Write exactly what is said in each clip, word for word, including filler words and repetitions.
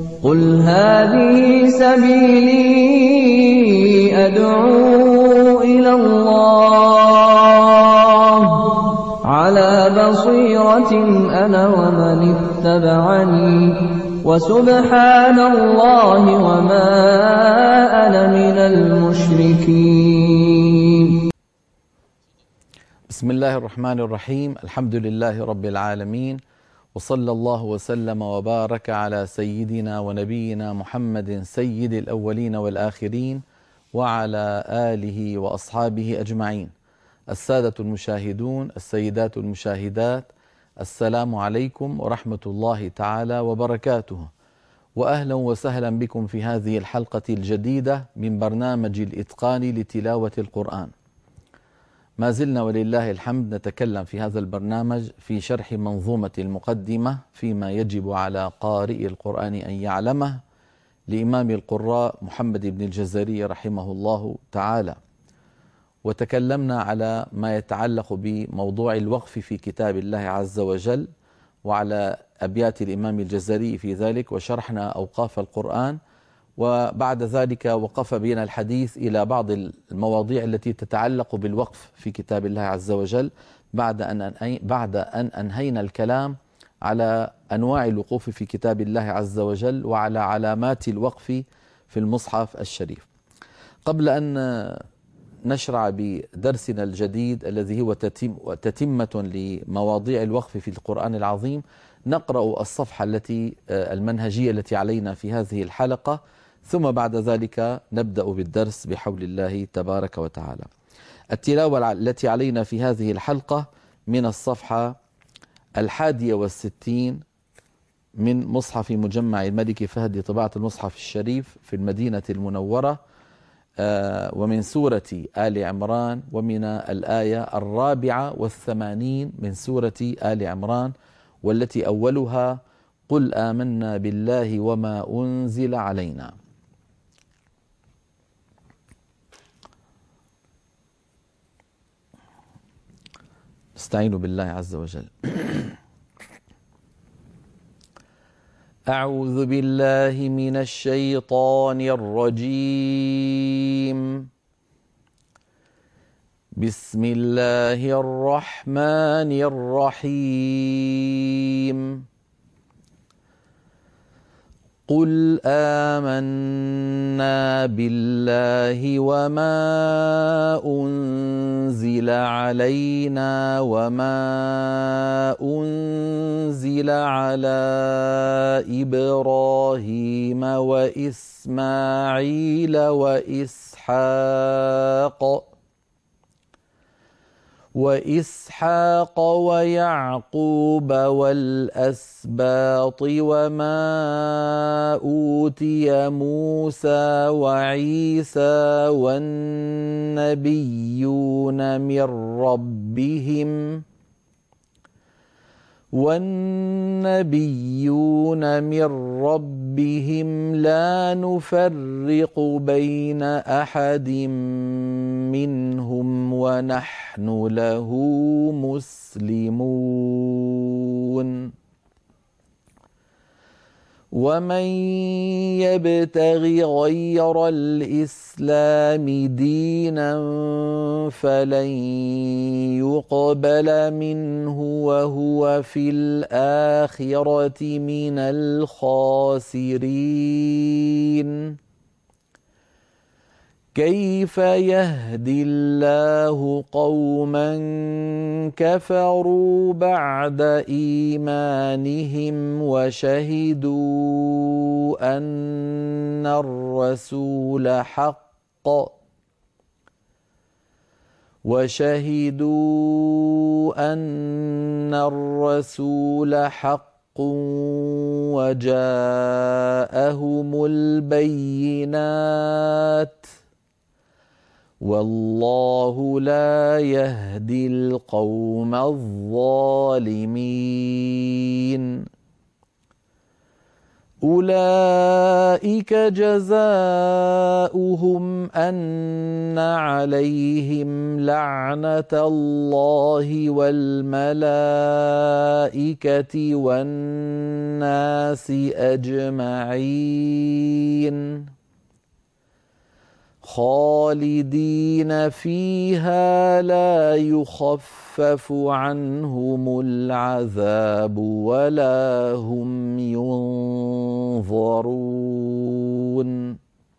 قل هذه سبيلي أدعو إلى الله على بصيرة أنا ومن اتبعني وسبحان الله وما أنا من المشركين. بسم الله الرحمن الرحيم. الحمد لله رب العالمين، وصلى الله وسلم وبارك على سيدنا ونبينا محمد سيد الأولين والآخرين وعلى آله وأصحابه أجمعين. السادة المشاهدون، السيدات المشاهدات، السلام عليكم ورحمة الله تعالى وبركاته، وأهلا وسهلا بكم في هذه الحلقة الجديدة من برنامج الإتقان لتلاوة القرآن. ما زلنا ولله الحمد نتكلم في هذا البرنامج في شرح منظومة المقدمة فيما يجب على قارئ القرآن أن يعلمه لإمام القراء محمد بن الجزري رحمه الله تعالى، وتكلمنا على ما يتعلق بموضوع الوقف في كتاب الله عز وجل وعلى أبيات الإمام الجزري في ذلك، وشرحنا أوقاف القرآن. وبعد ذلك وقف بنا الحديث إلى بعض المواضيع التي تتعلق بالوقف في كتاب الله عز وجل بعد أن بعد أن أنهينا الكلام على أنواع الوقوف في كتاب الله عز وجل وعلى علامات الوقف في المصحف الشريف. قبل أن نشرع بدرسنا الجديد الذي هو تتمة لمواضيع الوقف في القرآن العظيم، نقرأ الصفحة التي المنهجية التي علينا في هذه الحلقة، ثم بعد ذلك نبدأ بالدرس بحول الله تبارك وتعالى. التلاوة التي علينا في هذه الحلقة من الصفحة الحادية والستين من مصحف مجمع الملك فهد لطباعة المصحف الشريف في المدينة المنورة، ومن سورة آل عمران، ومن الآية الرابعة والثمانين من سورة آل عمران، والتي أولها قل آمنا بالله وما أنزل علينا. نستعين بالله عز وجل. أعوذ بالله من الشيطان الرجيم. بسم الله الرحمن الرحيم. قل آمنا بالله وما أنزل علينا وما أنزل على إبراهيم وإسماعيل وإسحاق وإسحاق ويعقوب والأسباط وما أوتي موسى وعيسى والنبيون من ربهم والنبيون من ربهم لا نفرق بين أحد منهم ونحن له مسلمون. ومن يبتغ غير الإسلام دينا فلن يقبل منه وهو في الآخرة من الخاسرين. كيف يهدي الله قوما كفروا بعد إيمانهم وشهدوا أن الرسول حق وشهدوا أن الرسول حق وجاءهم البينات والله لا يهدي القوم الظالمين. أولئك جزاؤهم أن عليهم لعنة الله والملائكة والناس أجمعين خالدين فيها لا يخفف عنهم العذاب ولا هم ينظرون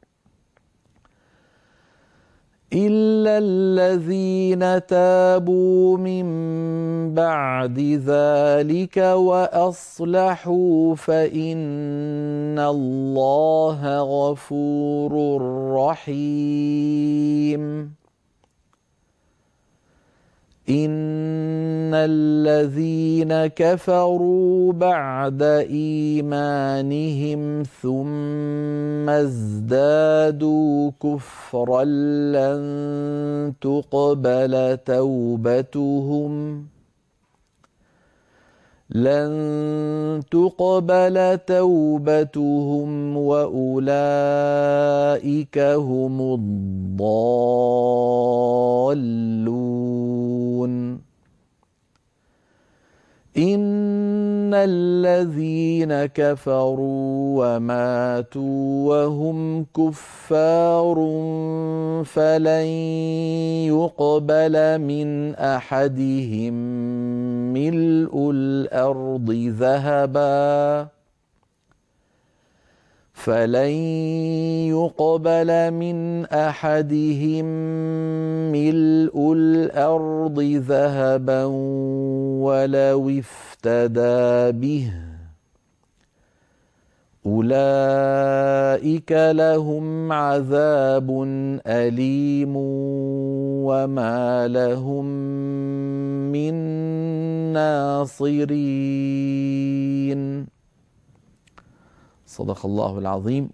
إلا الذين تابوا من بعد ذلك وأصلحوا فإن الله غفور رحيم إن الذين كفروا بعد إيمانهم ثم ازدادوا كفرا لن تقبل توبتهم لن تقبل توبتهم وأولئك هم الضالون إن الذين كفروا وماتوا وهم كفار فلن يقبل من أحدهم ملء الأرض ذهبا فلن يقبل من أحدهم ملء الأرض ذهبا ولو افتدى به أولئك لهم عذاب أليم وما لهم من ناصرين. صدق الله العظيم.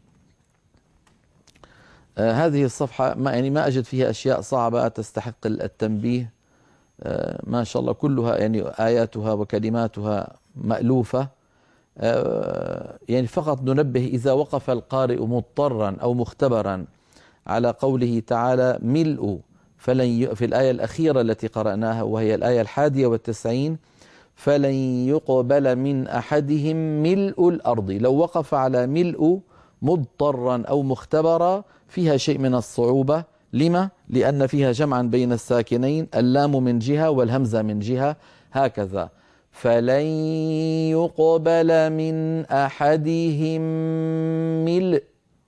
آه هذه الصفحة ما يعني ما أجد فيها أشياء صعبة تستحق التنبيه. آه ما شاء الله كلها يعني آياتها وكلماتها مألوفة. آه يعني فقط ننبه إذا وقف القارئ مضطرا أو مختبرا على قوله تعالى ملء فلن ي... في الآية الأخيرة التي قرأناها وهي الآية الحادية والتسعين فلن يقبل من أحدهم ملء الأرض. لو وقف على ملء مضطرا أو مختبرا فيها شيء من الصعوبة. لما؟ لأن فيها جمعا بين الساكنين، اللام من جهة والهمزة من جهة، هكذا فلن يقبل من أحدهم ملء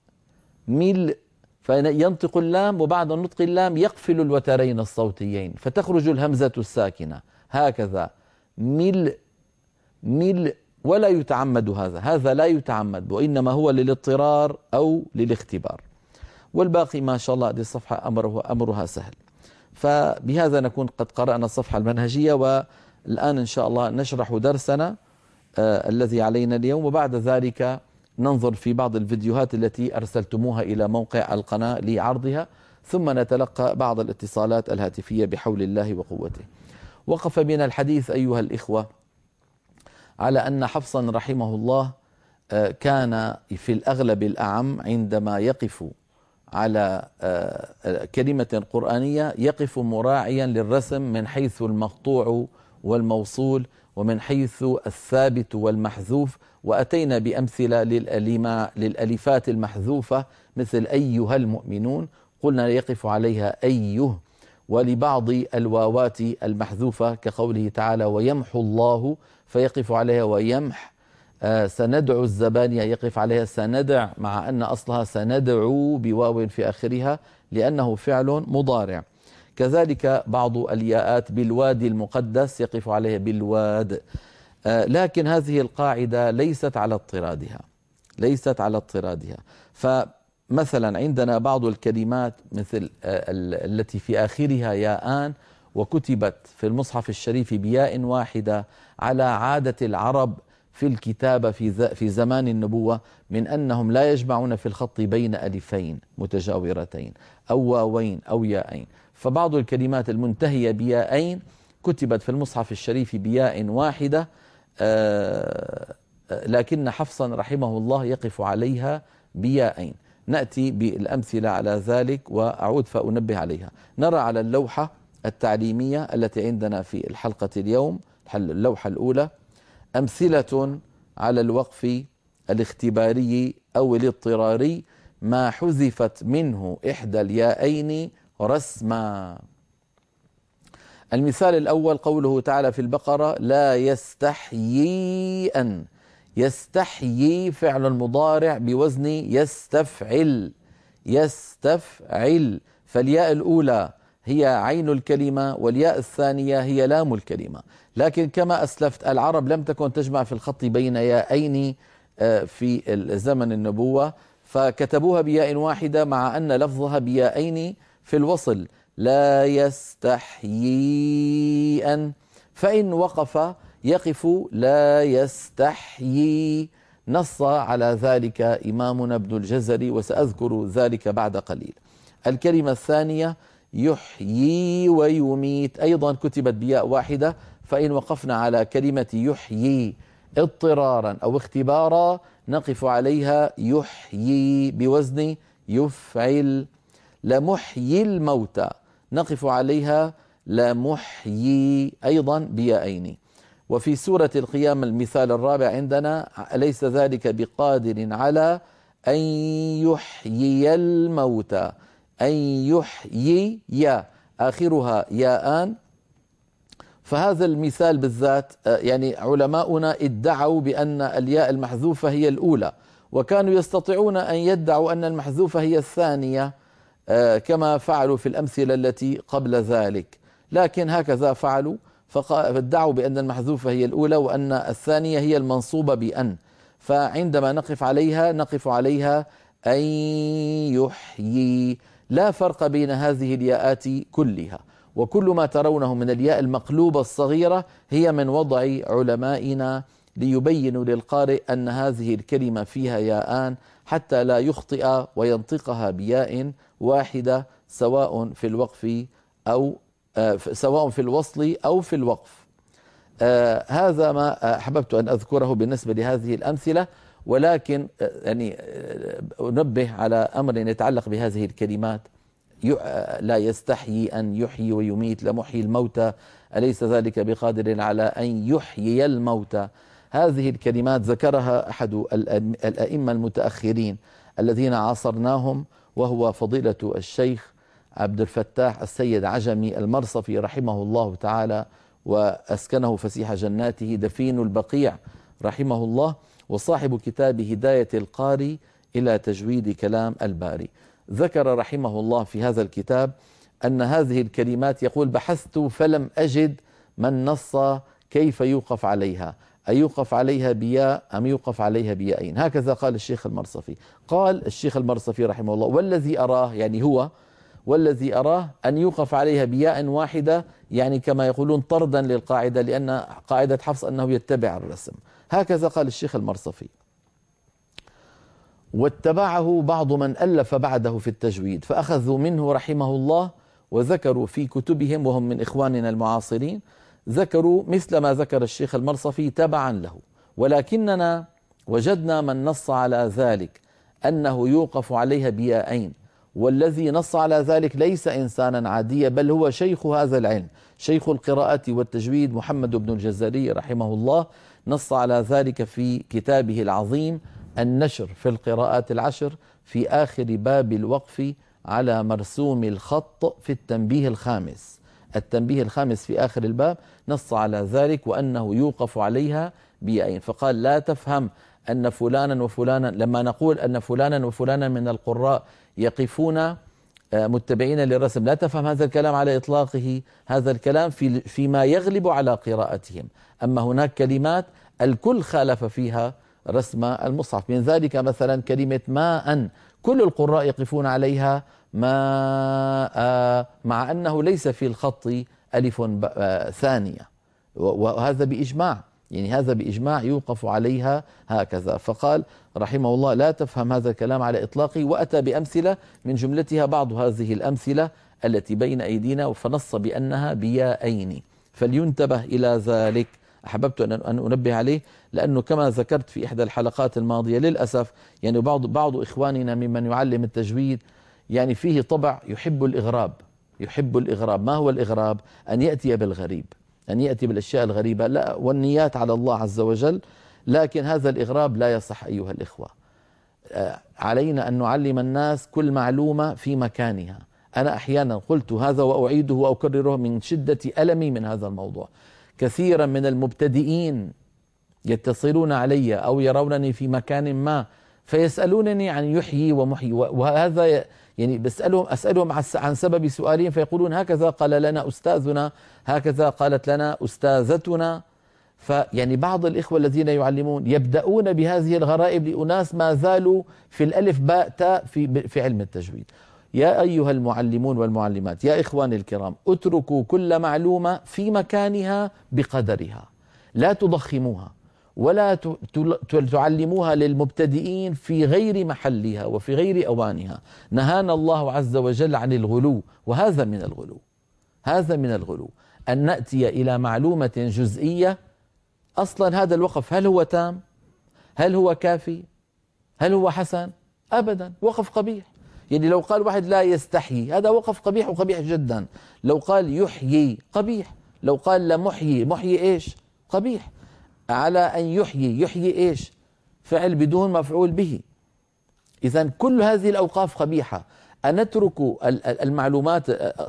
ملء فينطق اللام وبعد نطق اللام يقفل الوترين الصوتيين فتخرج الهمزة الساكنة هكذا ملء ملء ولا يتعمد هذا هذا لا يتعمد وإنما هو للاضطرار أو للاختبار. والباقي ما شاء الله هذه الصفحة أمره أمرها سهل. فبهذا نكون قد قرأنا الصفحة المنهجية، والآن إن شاء الله نشرح درسنا آه الذي علينا اليوم، وبعد ذلك ننظر في بعض الفيديوهات التي أرسلتموها إلى موقع القناة لعرضها، ثم نتلقى بعض الاتصالات الهاتفية بحول الله وقوته. وقف بنا الحديث أيها الإخوة على أن حفصا رحمه الله كان في الأغلب الأعم عندما يقف على كلمة قرآنية يقف مراعيا للرسم من حيث المقطوع والموصول ومن حيث الثابت والمحذوف، وأتينا بأمثلة للألفات المحذوفة مثل أيها المؤمنون قلنا يقف عليها أيه، ولبعض الواوات المحذوفة كقوله تعالى ويمحو الله فيقف عليها ويمح. آه سندعو الزبانية يقف عليها سندع، مع أن أصلها سندعو بواو في آخرها لأنه فعل مضارع. كذلك بعض الياءات بالوادي المقدس يقف عليها بالواد. آه لكن هذه القاعدة ليست على اضطرادها ليست على اضطرادها فمثلا عندنا بعض الكلمات مثل آه التي في آخرها ياءان وكتبت في المصحف الشريف بياء واحدة على عادة العرب في الكتابة في في زمان النبوة، من أنهم لا يجمعون في الخط بين ألفين متجاورتين أو واوين أو ياءين، فبعض الكلمات المنتهية بياءين كتبت في المصحف الشريف بياء واحدة لكن حفصا رحمه الله يقف عليها بياءين. نأتي بالأمثلة على ذلك وأعود فأنبه عليها. نرى على اللوحة التعليمية التي عندنا في الحلقة اليوم، اللوحة الأولى، أمثلة على الوقف الاختباري أو الاضطراري ما حذفت منه إحدى الياءين رسما. المثال الأول قوله تعالى في البقرة: لا يستحيي أن. يستحيي فعل مضارع بوزن يستفعل. يستفعل، فالياء الأولى هي عين الكلمة والياء الثانية هي لام الكلمة. لكن كما أسلفت العرب لم تكن تجمع في الخط بين ياءين في زمن النبوة، فكتبوها بياء واحدة مع أن لفظها بياءين في الوصل: لا يستحيي أن. فإن وقف يقف لا يستحيي. نص على ذلك إمامنا ابن الجزري وسأذكر ذلك بعد قليل. الكلمة الثانية يحيي ويميت، أيضا كتبت بياء واحدة، فإن وقفنا على كلمة يحيي اضطرارا أو اختبارا نقف عليها يحيي بوزن يفعل. لمحيي الموتى نقف عليها لمحيي، أيضا بياءين. وفي سورة القيامة المثال الرابع عندنا: أليس ذلك بقادر على أن يحيي الموتى. أن يحيي يا آخرها ياءان. فهذا المثال بالذات يعني علماؤنا ادعوا بأن الياء المحذوفة هي الأولى، وكانوا يستطيعون أن يدعوا أن المحذوفة هي الثانية كما فعلوا في الأمثلة التي قبل ذلك، لكن هكذا فعلوا، فادعوا بأن المحذوفة هي الأولى وأن الثانية هي المنصوبة بأن. فعندما نقف عليها نقف عليها أن يحيي. لا فرق بين هذه الياءات كلها، وكل ما ترونه من الياء المقلوبة الصغيرة هي من وضع علمائنا ليبينوا للقارئ أن هذه الكلمة فيها ياءان حتى لا يخطئ وينطقها بياء واحدة، سواء في الوقف أو آه سواء في الوصل أو في الوقف. آه هذا ما أحببت أن أذكره بالنسبة لهذه الأمثلة. ولكن آه يعني آه أنبه على أمر يتعلق بهذه الكلمات: لا يستحيي أن يحيي ويميت، لمحيي الموتى، أليس ذلك بقادر على أن يحيي الموتى. هذه الكلمات ذكرها أحد الأئمة المتأخرين الذين عاصرناهم، وهو فضيلة الشيخ عبد الفتاح السيد عجمي المرصفي رحمه الله تعالى وأسكنه فسيح جناته، دفين البقيع رحمه الله، وصاحب كتاب هداية القاري إلى تجويد كلام الباري. ذكر رحمه الله في هذا الكتاب أن هذه الكلمات، يقول: بحثت فلم أجد من نص كيف يوقف عليها، أيوقف عليها بياء أم يوقف عليها بياءين. هكذا قال الشيخ المرصفي. قال الشيخ المرصفي رحمه الله: والذي أراه، يعني هو والذي أراه أن يوقف عليها بياء واحدة، يعني كما يقولون طردا للقاعدة، لأن قاعدة حفص أنه يتبع الرسم. هكذا قال الشيخ المرصفي. واتبعه بعض من ألف بعده في التجويد، فأخذوا منه رحمه الله وذكروا في كتبهم، وهم من إخواننا المعاصرين، ذكروا مثل ما ذكر الشيخ المرصفي تبعا له. ولكننا وجدنا من نص على ذلك أنه يوقف عليها بياءين، والذي نص على ذلك ليس إنسانا عاديا، بل هو شيخ هذا العلم، شيخ القراءة والتجويد، محمد بن الجزري رحمه الله. نص على ذلك في كتابه العظيم النشر في القراءات العشر، في آخر باب الوقف على مرسوم الخط في التنبيه الخامس. التنبيه الخامس في آخر الباب نص على ذلك، وأنه يوقف عليها بياءين. فقال: لا تفهم أن فلانا وفلانا، لما نقول أن فلانا وفلانا من القراء يقفون متبعين للرسم، لا تفهم هذا الكلام على إطلاقه، هذا الكلام في فيما يغلب على قراءتهم. أما هناك كلمات الكل خالف فيها رسم المصحف، من ذلك مثلا كلمة ماء، كل القراء يقفون عليها ماء، مع أنه ليس في الخط ألف ثانية، وهذا بإجماع، يعني هذا بإجماع يوقف عليها هكذا. فقال رحمه الله: لا تفهم هذا الكلام على إطلاقه، وأتى بأمثلة من جملتها بعض هذه الأمثلة التي بين أيدينا، فنص بأنها بياءين. فلينتبه إلى ذلك أحببت أن أنبه عليه، لأنه كما ذكرت في إحدى الحلقات الماضية للأسف يعني بعض بعض إخواننا ممن يعلم التجويد يعني فيه طبع يحب الإغراب. يحب الإغراب. ما هو الإغراب؟ أن يأتي بالغريب، أن يأتي بالأشياء الغريبة، لا، والنيات على الله عز وجل، لكن هذا الإغراب لا يصح أيها الإخوة. علينا أن نعلم الناس كل معلومة في مكانها. أنا أحيانا قلت هذا وأعيده وأكرره من شدة ألمي من هذا الموضوع. كثيرا من المبتدئين يتصلون علي أو يرونني في مكان ما فيسألونني عن يحيي ومحيي، وهذا يعني بسألهم أسألهم عن سبب سؤالهم فيقولون هكذا قال لنا أستاذنا، هكذا قالت لنا أستاذتنا. فيعني بعض الإخوة الذين يعلمون يبدأون بهذه الغرائب لأناس ما زالوا في الألف باء تاء في في علم التجويد. يا أيها المعلمون والمعلمات، يا إخواني الكرام، اتركوا كل معلومة في مكانها بقدرها، لا تضخموها ولا تعلموها للمبتدئين في غير محلها وفي غير أوانها. نهانا الله عز وجل عن الغلو، وهذا من الغلو. هذا من الغلو أن نأتي إلى معلومة جزئية. أصلا هذا الوقف هل هو تام؟ هل هو كافي؟ هل هو حسن؟ أبدا، وقف قبيح. يعني لو قال واحد لا يستحيي هذا وقف قبيح وقبيح جدا. لو قال يحيي قبيح. لو قال لا محيي، محيي إيش؟ قبيح. على أن يحيي، يحيي إيش؟ فعل بدون مفعول به. إذن كل هذه الأوقاف قبيحة. أن نترك المعلومات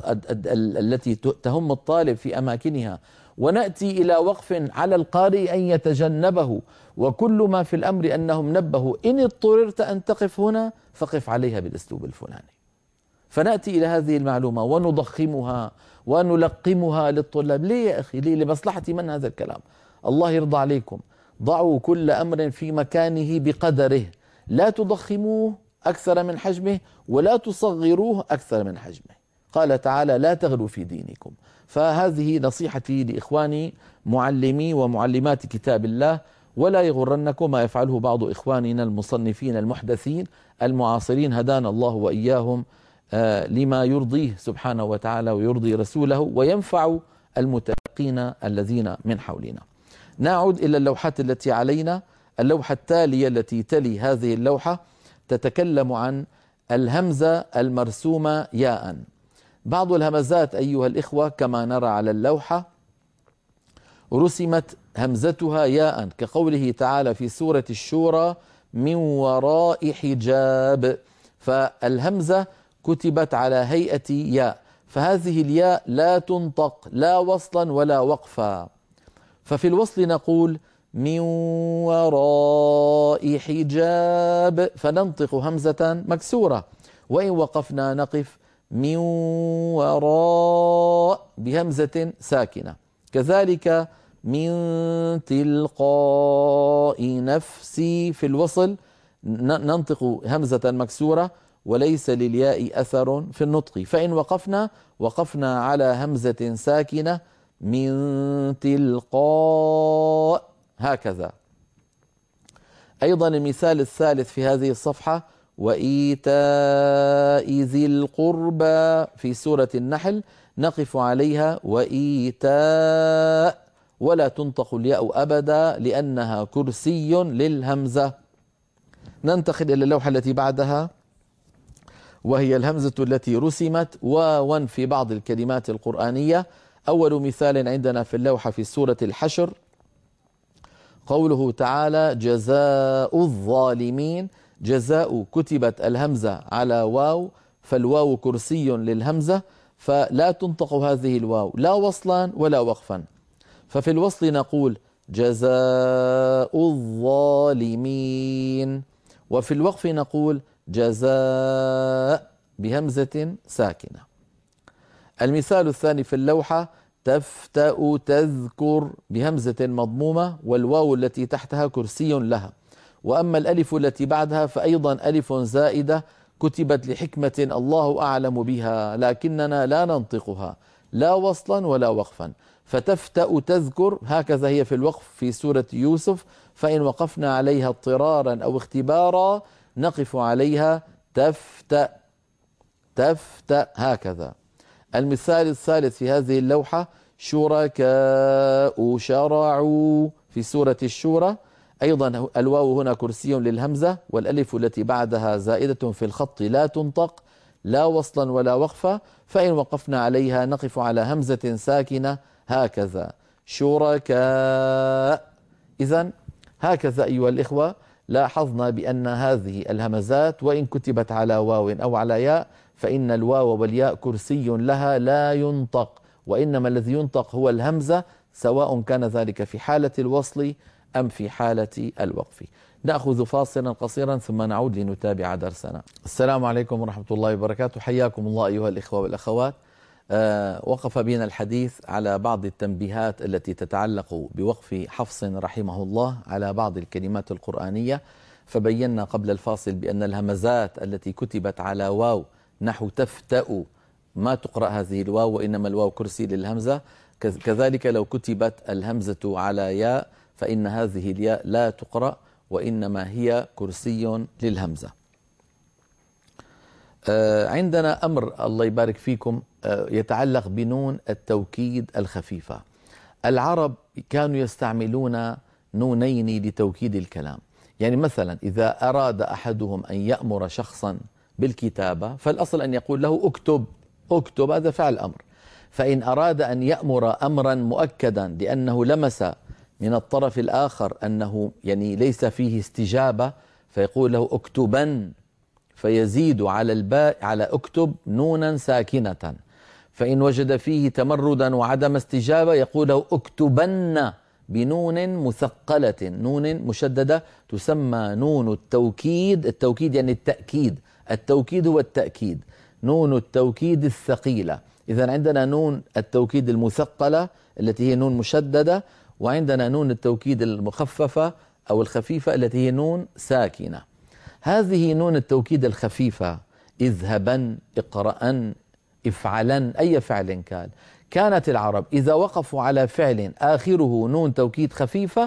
التي تهم الطالب في أماكنها ونأتي إلى وقف على القارئ أن يتجنبه، وكل ما في الأمر أنهم نبهوا إن اضطررت أن تقف هنا فقف عليها بالأسلوب الفلاني. فنأتي إلى هذه المعلومة ونضخمها ونلقمها للطلاب. ليه يا أخي؟ ليه؟ لمصلحة من هذا الكلام؟ الله يرضى عليكم، ضعوا كل أمر في مكانه بقدره، لا تضخموه أكثر من حجمه ولا تصغروه أكثر من حجمه. قال تعالى لا تغلوا في دينكم. فهذه نصيحتي لإخواني معلمي ومعلمات كتاب الله، ولا يغرنكم ما يفعله بعض إخواننا المصنفين المحدثين المعاصرين هدانا الله وإياهم لما يرضيه سبحانه وتعالى ويرضي رسوله وينفع المتلقين الذين من حولنا. نعود إلى اللوحات التي علينا. اللوحة التالية التي تلي هذه اللوحة تتكلم عن الهمزة المرسومة ياء. بعض الهمزات أيها الإخوة كما نرى على اللوحة رسمت همزتها ياء، كقوله تعالى في سورة الشورى من وراء حجاب، فالهمزة كتبت على هيئة ياء، فهذه الياء لا تنطق لا وصلا ولا وقفا. ففي الوصل نقول من وراء حجاب فننطق همزة مكسورة، وإن وقفنا نقف من وراء بهمزة ساكنة. كذلك من تلقاء نفسي في الوصل ننطق همزة مكسورة وليس للياء أثر في النطق، فإن وقفنا وقفنا على همزة ساكنة من تلقاء هكذا. أيضا المثال الثالث في هذه الصفحة وإيتاء ذي القربى في سورة النحل نقف عليها وإيتاء ولا تنطق الياء أبدا لأنها كرسي للهمزة. ننتقل إلى اللوحة التي بعدها وهي الهمزة التي رسمت واوا في بعض الكلمات القرآنية. أول مثال عندنا في اللوحة في سورة الحشر قوله تعالى جزاء الظالمين. جزاء كتبت الهمزة على واو، فالواو كرسي للهمزة فلا تنطق هذه الواو لا وصلا ولا وقفا. ففي الوصل نقول جزاء الظالمين، وفي الوقف نقول جزاء بهمزة ساكنة. المثال الثاني في اللوحة تفتأ تذكر بهمزة مضمومة والواو التي تحتها كرسي لها، وأما الألف التي بعدها فأيضا ألف زائدة كتبت لحكمة الله أعلم بها لكننا لا ننطقها لا وصلا ولا وقفا. فتفتأ تذكر هكذا هي في الوقف في سورة يوسف، فإن وقفنا عليها اضطرارا أو اختبارا نقف عليها تفتأ تفتأ هكذا. المثال الثالث في هذه اللوحة شركاء شرعوا في سورة الشورى. أيضا الواو هنا كرسي للهمزة، والألف التي بعدها زائدة في الخط لا تنطق لا وصلا ولا وقفا، فإن وقفنا عليها نقف على همزة ساكنة هكذا شركاء. إذن هكذا أيها الإخوة لاحظنا بأن هذه الهمزات وإن كتبت على واو أو على ياء فإن الواو والياء كرسي لها لا ينطق، وإنما الذي ينطق هو الهمزة، سواء كان ذلك في حالة الوصل أم في حالة الوقف. نأخذ فاصلا قصيرا ثم نعود لنتابع درسنا. السلام عليكم ورحمة الله وبركاته، حياكم الله أيها الإخوة والأخوات. آه وقف بنا الحديث على بعض التنبيهات التي تتعلق بوقف حفص رحمه الله على بعض الكلمات القرآنية، فبينا قبل الفاصل بأن الهمزات التي كتبت على واو نحو تفتأ ما تقرأ هذه الواو، وإنما الواو كرسي للهمزة. كذلك لو كتبت الهمزة على ياء فإن هذه الياء لا تقرأ، وإنما هي كرسي للهمزة. آه عندنا أمر الله يبارك فيكم آه يتعلق بنون التوكيد الخفيفة. العرب كانوا يستعملون نونين لتوكيد الكلام. يعني مثلا إذا أراد أحدهم أن يأمر شخصا بالكتابة فالأصل أن يقول له اكتب، اكتب هذا فعل أمر. فإن أراد أن يأمر أمرا مؤكدا لأنه لمس من الطرف الآخر أنه يعني ليس فيه استجابة فيقول له اكتبن، فيزيد على الباء على اكتب نونا ساكنة. فإن وجد فيه تمردا وعدم استجابة يقول له اكتبن بنون مثقلة، نون مشددة تسمى نون التوكيد. التوكيد يعني التأكيد، التوكيد هو التأكيد، نون التوكيد الثقيلة. إذا عندنا نون التوكيد المثقلة التي هي نون مشددة، وعندنا نون التوكيد المخففة أو الخفيفة التي هي نون ساكنة. هذه نون التوكيد الخفيفة اذهبا، اقرأن، افعلن، أي فعل كان، كانت العرب إذا وقفوا على فعل آخره نون توكيد خفيفة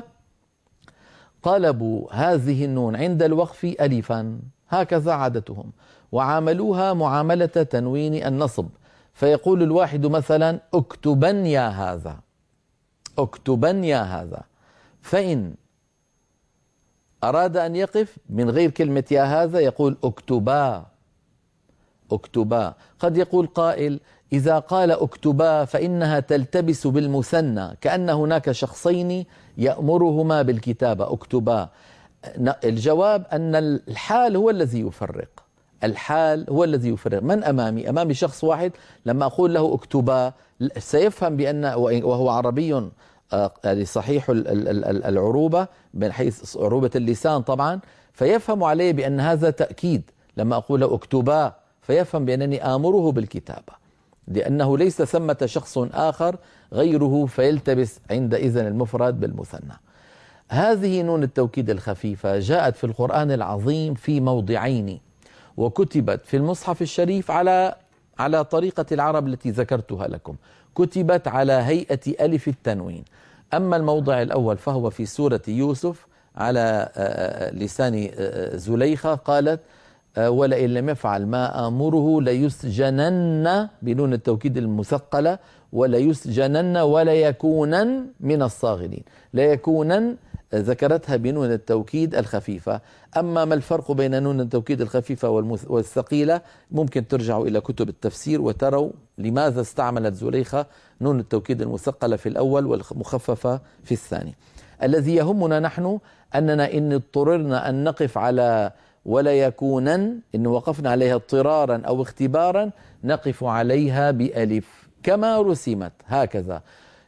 قلبوا هذه النون عند الوقف ألفا، هكذا عادتهم، وعاملوها معاملة تنوين النصب. فيقول الواحد مثلا اكتبن يا هذا، اكتبن يا هذا. فإن أراد أن يقف من غير كلمة يا هذا يقول اكتبا، اكتبا. قد يقول قائل إذا قال اكتبا فإنها تلتبس بالمثنى كأن هناك شخصين يأمرهما بالكتابة، اكتبا. الجواب أن الحال هو الذي يفرق، الحال هو الذي يفرق. من أمامي؟ أمامي شخص واحد، لما أقول له اكتبا سيفهم بأن، وهو عربي صحيح العروبة من حيث عروبة اللسان طبعا، فيفهم عليه بأن هذا تأكيد. لما أقول له اكتبا فيفهم بأنني آمره بالكتابة، لأنه ليس ثمة شخص آخر غيره، فيلتبس عندئذ المفرد بالمثنى. هذه نون التوكيد الخفيفة جاءت في القرآن العظيم في موضعين، وكتبت في المصحف الشريف على على طريقة العرب التي ذكرتها لكم، كتبت على هيئة ألف التنوين. أما الموضع الأول فهو في سورة يوسف على لسان زليخة، قالت ولئن لم يفعل ما آمره ليسجنن بنون التوكيد المثقلة، وليسجنن وليكونن من الصاغرين. ليكونن ذكرتها بنون التوكيد الخفيفة. أما ما الفرق بين نون التوكيد الخفيفة والثقيلة ممكن ترجعوا إلى كتب التفسير وتروا لماذا استعملت زليخة نون التوكيد المثقلة في الأول والمخففة في الثاني. الذي يهمنا نحن أننا إن اضطررنا أن نقف على ولا يكونن، إن وقفنا عليها اضطرارا أو اختبارا نقف عليها بألف كما رسمت هكذا،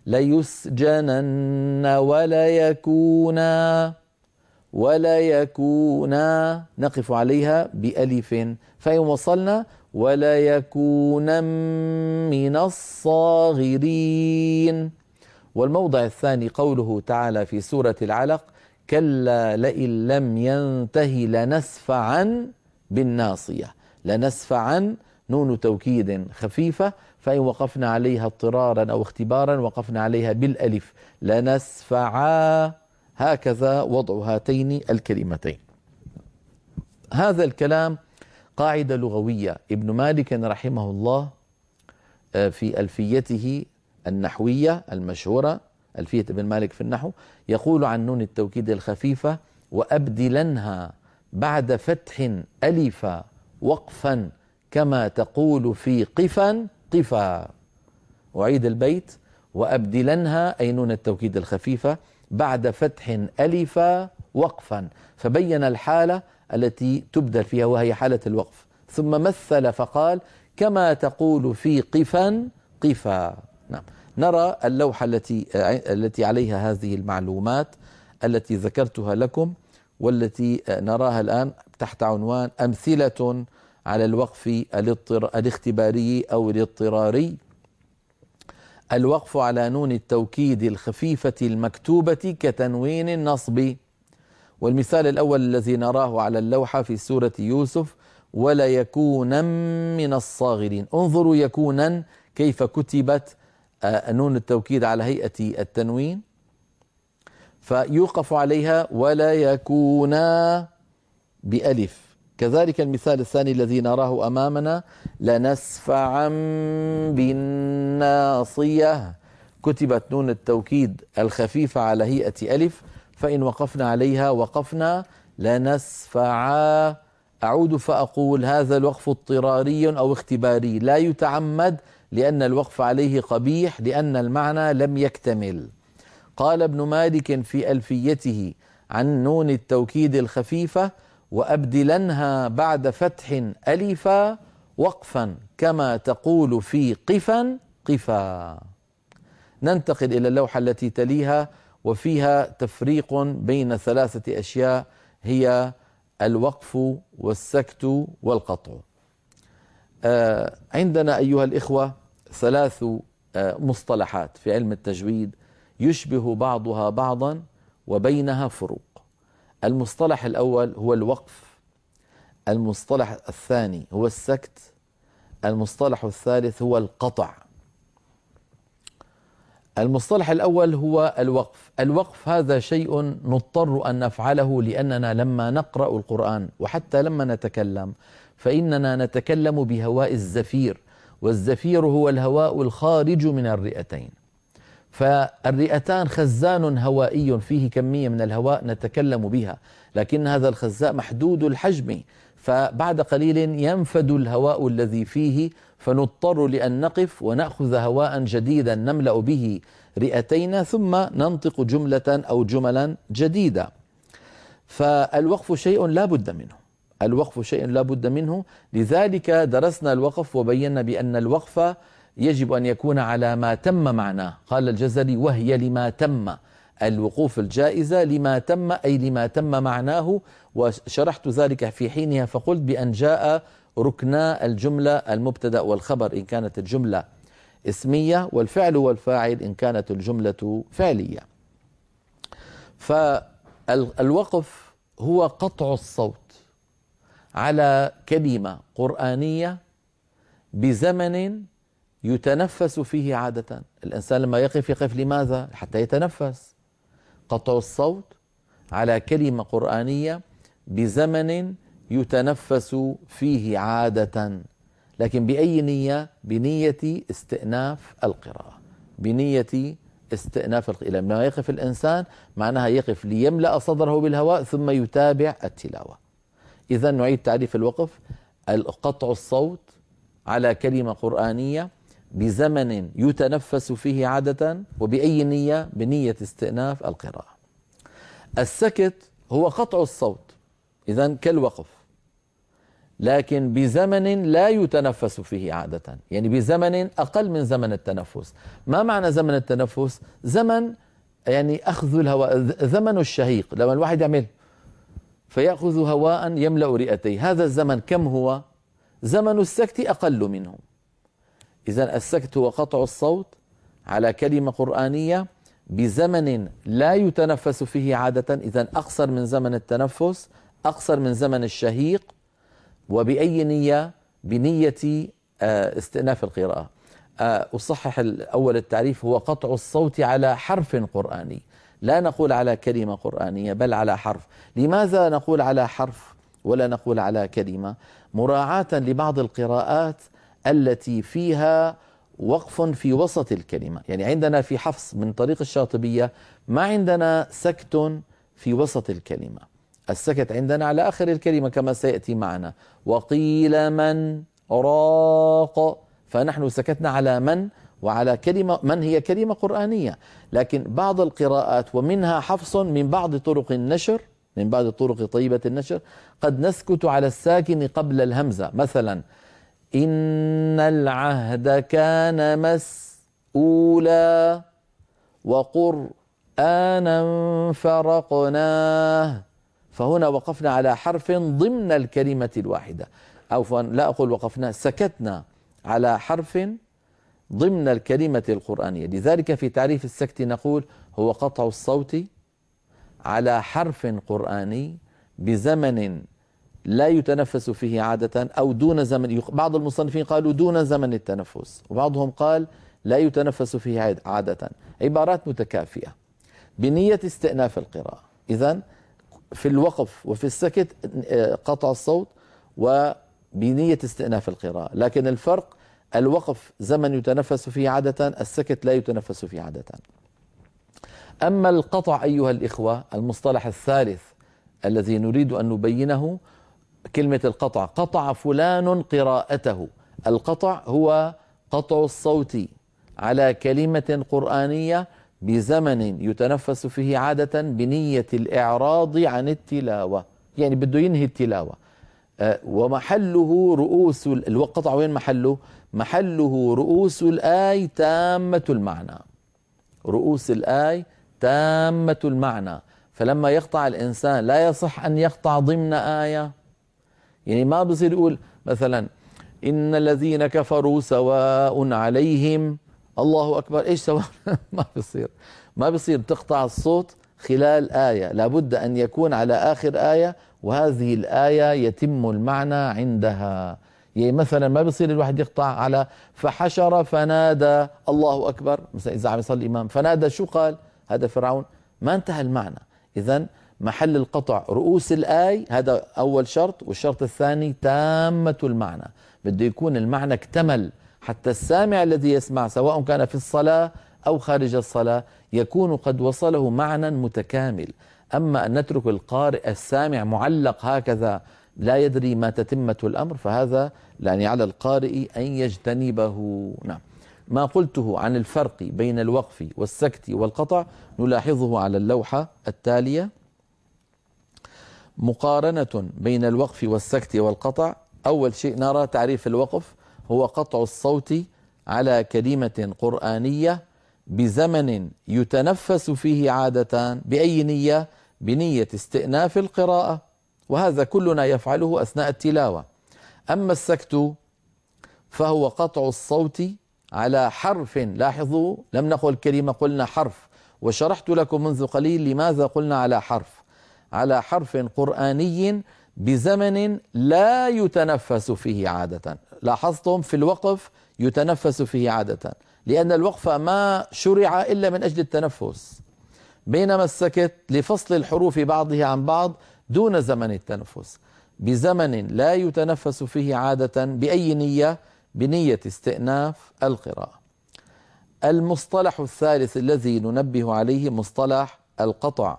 ليسجنن ولا يكونا، ولا يكونا نقف عليها بألف. فإن وصلنا ولا يكونا من الصاغرين. والموضع الثاني قوله تعالى في سورة العلق كلا لئن لم ينتهي لنسفعا بالناصية. لنسفعا نون توكيد خفيفة، فإن وقفنا عليها اضطرارا أو اختبارا وقفنا عليها بالألف، لنسفعا. هكذا وضع هاتين الكلمتين. هذا الكلام قاعدة لغوية. ابن مالك رحمه الله في ألفيته النحوية المشهورة ألفية ابن مالك في النحو، يقول عن نون التوكيد الخفيفة: وأبدلنها بعد فتح ألفا وقفا كما تقول في قفا قفا. أعيد البيت: وأبدلنها أي نون التوكيد الخفيفة بعد فتح ألفا وقفا، فبين الحالة التي تبدل فيها وهي حالة الوقف، ثم مثل فقال: كما تقول في قفا قفا. نعم. نرى اللوحة التي التي عليها هذه المعلومات التي ذكرتها لكم، والتي نراها الآن تحت عنوان أمثلة على الوقف الاختباري أو الاضطراري. الوقف على نون التوكيد الخفيفة المكتوبة كتنوين النصب. والمثال الأول الذي نراه على اللوحة في سورة يوسف: ولا يكونا من الصاغرين. انظروا يكونا كيف كتبت نون التوكيد على هيئة التنوين، فيوقف عليها ولا يكونا بألف. كذلك المثال الثاني الذي نراه أمامنا: لنسفعا بالناصية، كتبت نون التوكيد الخفيفة على هيئة ألف، فإن وقفنا عليها وقفنا لنسفعا. أعود فأقول: هذا الوقف اضطراري أو اختباري لا يتعمد، لأن الوقف عليه قبيح، لأن المعنى لم يكتمل. قال ابن مالك في ألفيته عن نون التوكيد الخفيفة: وأبدلنها بعد فتح ألفا وقفا كما تقول في قفا قفا. ننتقل إلى اللوحة التي تليها، وفيها تفريق بين ثلاثة أشياء هي الوقف والسكت والقطع. آه عندنا أيها الإخوة ثلاث آه مصطلحات في علم التجويد يشبه بعضها بعضا وبينها فروق. المصطلح الأول هو الوقف، المصطلح الثاني هو السكت، المصطلح الثالث هو القطع. المصطلح الأول هو الوقف. الوقف هذا شيء نضطر أن نفعله، لأننا لما نقرأ القرآن وحتى لما نتكلم فإننا نتكلم بهواء الزفير، والزفير هو الهواء الخارج من الرئتين، فالرئتان خزان هوائي فيه كمية من الهواء نتكلم بها، لكن هذا الخزان محدود الحجم، فبعد قليل ينفد الهواء الذي فيه، فنضطر لأن نقف ونأخذ هواء جديدا نملأ به رئتينا ثم ننطق جملة أو جملا جديدة. فالوقف شيء لا بد منه، الوقف شيء لا بد منه. لذلك درسنا الوقف وبينا بأن الوقف يجب أن يكون على ما تم معناه. قال الجزري: وهي لما تم، الوقوف الجائزة لما تم أي لما تم معناه، وشرحت ذلك في حينها فقلت بأن جاء ركنا الجملة المبتدأ والخبر إن كانت الجملة اسمية، والفعل والفاعل إن كانت الجملة فعلية. فالوقف هو قطع الصوت على كلمة قرآنية بزمن يتنفس فيه عادة. الإنسان لما يقف يقف لماذا؟ حتى يتنفس. قطع الصوت على كلمة قرآنية بزمن يتنفس فيه عادة، لكن بأي نية؟ بنية استئناف القراءة، بنية استئناف القراءة. لما يقف الإنسان معناها يقف ليملأ صدره بالهواء ثم يتابع التلاوة. إذن نعيد تعريف الوقف: قطع الصوت على كلمة قرآنية بزمن يتنفس فيه عادة، وبأي نية؟ بنية استئناف القراءة. السكت هو قطع الصوت إذن كالوقف، لكن بزمن لا يتنفس فيه عادة، يعني بزمن أقل من زمن التنفس. ما معنى زمن التنفس؟ زمن يعني أخذ الهواء، زمن الشهيق، لما الواحد يعمل فيأخذ هواء يملأ رئتيه، هذا الزمن كم هو؟ زمن السكت أقل منه. إذن السكت هو قطع الصوت على كلمة قرآنية بزمن لا يتنفس فيه عادة، إذن أقصر من زمن التنفس، أقصر من زمن الشهيق، وبأي نية؟ بنية استئناف القراءة. أصحح الأول التعريف: هو قطع الصوت على حرف قرآني، لا نقول على كلمة قرآنية بل على حرف. لماذا نقول على حرف ولا نقول على كلمة؟ مراعاة لبعض القراءات التي فيها وقف في وسط الكلمة، يعني عندنا في حفص من طريق الشاطبية ما عندنا سكت في وسط الكلمة، السكت عندنا على آخر الكلمة كما سيأتي معنا. وقيل من راق، فنحن سكتنا على من، وعلى كلمة من هي كلمة قرآنية. لكن بعض القراءات ومنها حفص من بعض طرق النشر، من بعض طرق طيبة النشر قد نسكت على الساكن قبل الهمزة. مثلا إن العهد كان مسؤولا وقرآنا فرقناه، فهنا وقفنا على حرف ضمن الكلمة الواحدة، أو لا أقول وقفنا، سكتنا على حرف ضمن الكلمة القرآنية. لذلك في تعريف السكت نقول هو قطع الصوت على حرف قرآني بزمن لا يتنفس فيه عادة أو دون زمن. بعض المصنفين قالوا دون زمن التنفس، وبعضهم قال لا يتنفس فيه عادة، عبارات متكافئة بنية استئناف القراءة. إذن في الوقف وفي السكت قطع الصوت وبنية استئناف القراءة، لكن الفرق الوقف زمن يتنفس فيه عادة، السكت لا يتنفس فيه عادة. أما القطع أيها الإخوة، المصطلح الثالث الذي نريد أن نبينه كلمة القطع. قطع فلان قراءته. القطع هو قطع الصوت على كلمة قرآنية بزمن يتنفس فيه عادة بنية الإعراض عن التلاوة، يعني بده ينهي التلاوة. أه ومحله رؤوس القطع. وين محله؟ محله رؤوس الآي تامة المعنى. رؤوس الآي تامة المعنى. فلما يقطع الإنسان لا يصح أن يقطع ضمن آية، يعني ما بصير يقول مثلا إن الذين كفروا سواء عليهم الله أكبر، إيش سواء؟ ما بصير، ما بصير تقطع الصوت خلال آية، لابد أن يكون على آخر آية، وهذه الآية يتم المعنى عندها. يعني مثلا ما بصير الواحد يقطع على فحشر فنادى الله أكبر، مثلا إذا عم يصلي الإمام فنادى شو قال؟ هذا فرعون، ما انتهى المعنى. إذن محل القطع رؤوس الآي، هذا أول شرط. والشرط الثاني تامة المعنى، بده يكون المعنى اكتمل حتى السامع الذي يسمع سواء كان في الصلاة أو خارج الصلاة يكون قد وصله معنى متكامل. أما أن نترك القارئ السامع معلق هكذا لا يدري ما تتمة الأمر، فهذا يعني على القارئ أن يجتنبه. نعم، ما قلته عن الفرق بين الوقف والسكت والقطع نلاحظه على اللوحة التالية. مقارنة بين الوقف والسكت والقطع. أول شيء نرى تعريف الوقف هو قطع الصوت على كلمة قرآنية بزمن يتنفس فيه عادة. بأي نية؟ بنية استئناف القراءة، وهذا كلنا يفعله أثناء التلاوة. أما السكت فهو قطع الصوت على حرف. لاحظوا لم نقل كلمة، قلنا حرف، وشرحت لكم منذ قليل لماذا قلنا على حرف. على حرف قرآني بزمن لا يتنفس فيه عادة. لاحظتم في الوقف يتنفس فيه عادة، لأن الوقف ما شرع إلا من أجل التنفس، بينما السكت لفصل الحروف بعضها عن بعض دون زمن التنفس، بزمن لا يتنفس فيه عادة. بأي نية؟ بنية استئناف القراءة. المصطلح الثالث الذي ننبه عليه مصطلح القطع،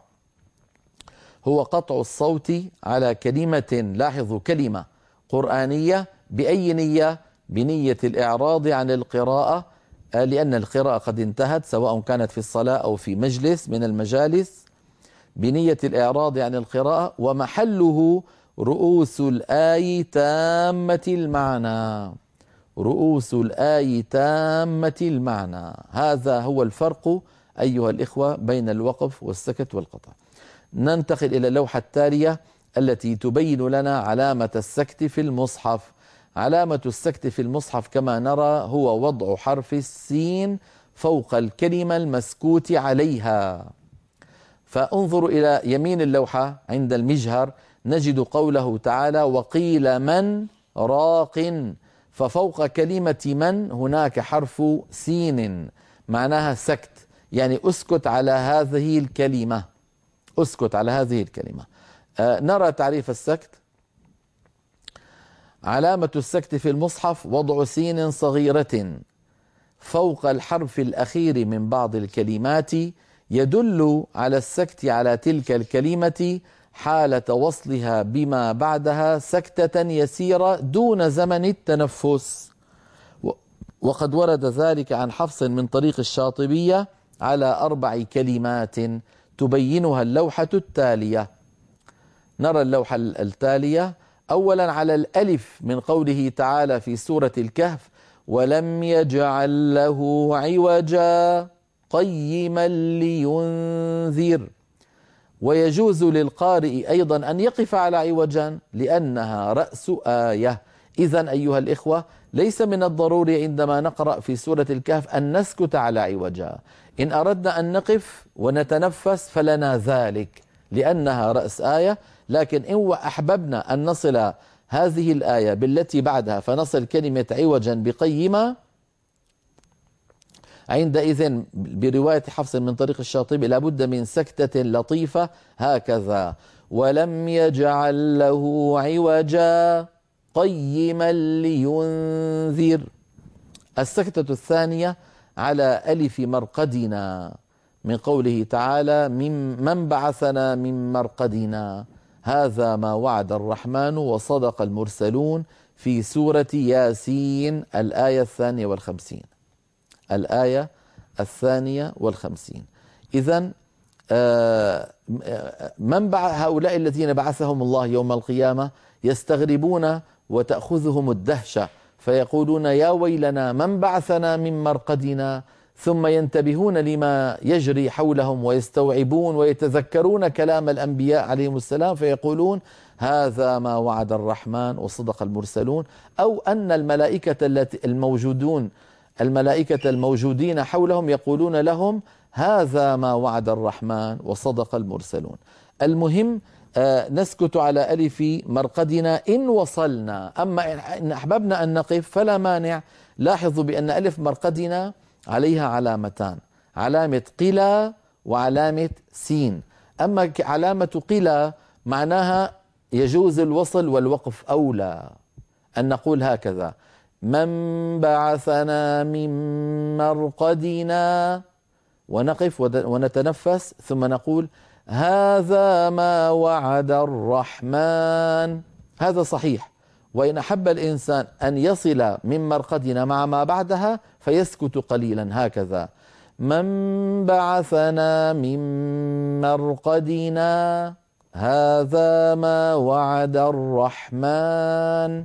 هو قطع الصوت على كلمة، لاحظوا كلمة قرآنية. بأي نية؟ بنية الإعراض عن القراءة، لأن القراءة قد انتهت سواء كانت في الصلاة أو في مجلس من المجالس، بنية الإعراض عن القراءة. ومحله رؤوس الآي تامة المعنى. رؤوس الآي تامة المعنى. هذا هو الفرق أيها الإخوة بين الوقف والسكت والقطع. ننتقل إلى اللوحة التالية التي تبين لنا علامة السكت في المصحف. علامة السكت في المصحف كما نرى هو وضع حرف السين فوق الكلمة المسكوت عليها. فانظروا إلى يمين اللوحة عند المجهر نجد قوله تعالى وقيل من راق، ففوق كلمة من هناك حرف سين معناها سكت، يعني اسكت على هذه الكلمة، اسكت على هذه الكلمة. آه نرى تعريف السكت. علامة السكت في المصحف وضع سين صغيرة فوق الحرف الأخير من بعض الكلمات يدل على السكت على تلك الكلمة حالة وصلها بما بعدها سكتة يسيرة دون زمن التنفس. وقد ورد ذلك عن حفص من طريق الشاطبية على أربع كلمات تبينها اللوحة التالية. نرى اللوحة التالية. أولا على الألف من قوله تعالى في سورة الكهف: ولم يجعل له عوجا قيما لينذر. ويجوز للقارئ أيضا أن يقف على عوجا لأنها رأس آية. إذن أيها الإخوة، ليس من الضروري عندما نقرأ في سورة الكهف أن نسكت على عوجا. إن أردنا أن نقف ونتنفس فلنا ذلك لأنها رأس آية، لكن إن أحببنا أن نصل هذه الآية بالتي بعدها فنصل كلمة عوجا بقيمة، عندئذ برواية حفص من طريق الشاطبي لابد من سكتة لطيفة هكذا: ولم يجعل له عوجا قيما لينذر. السكتة الثانية على ألف مرقدنا من قوله تعالى: من, من بعثنا من مرقدنا. هذا ما وعد الرحمن وصدق المرسلون في سورة ياسين الآية الثانية والخمسين. الآية الثانية والخمسين. إذن من بعث هؤلاء الذين بعثهم الله يوم القيامة يستغربون وتأخذهم الدهشة فيقولون: يا ويلنا من بعثنا من مرقدنا، ثم ينتبهون لما يجري حولهم ويستوعبون ويتذكرون كلام الأنبياء عليهم السلام فيقولون: هذا ما وعد الرحمن وصدق المرسلون. أو أن الملائكة التي الموجودون الملائكة الموجودين حولهم يقولون لهم: هذا ما وعد الرحمن وصدق المرسلون. المهم آه نسكت على ألف مرقدنا إن وصلنا، أما إن أحببنا أن نقف فلا مانع. لاحظوا بأن ألف مرقدنا عليها علامتان: علامة قلة وعلامة سين. أما علامة قلة معناها يجوز الوصل والوقف أولى، أن نقول هكذا: من بعثنا من مرقدنا، ونقف ونتنفس ثم نقول: هذا ما وعد الرحمن. هذا صحيح. وإن أحب الإنسان أن يصل من مرقدنا مع ما بعدها فيسكت قليلا هكذا: من بعثنا من مرقدنا هذا ما وعد الرحمن.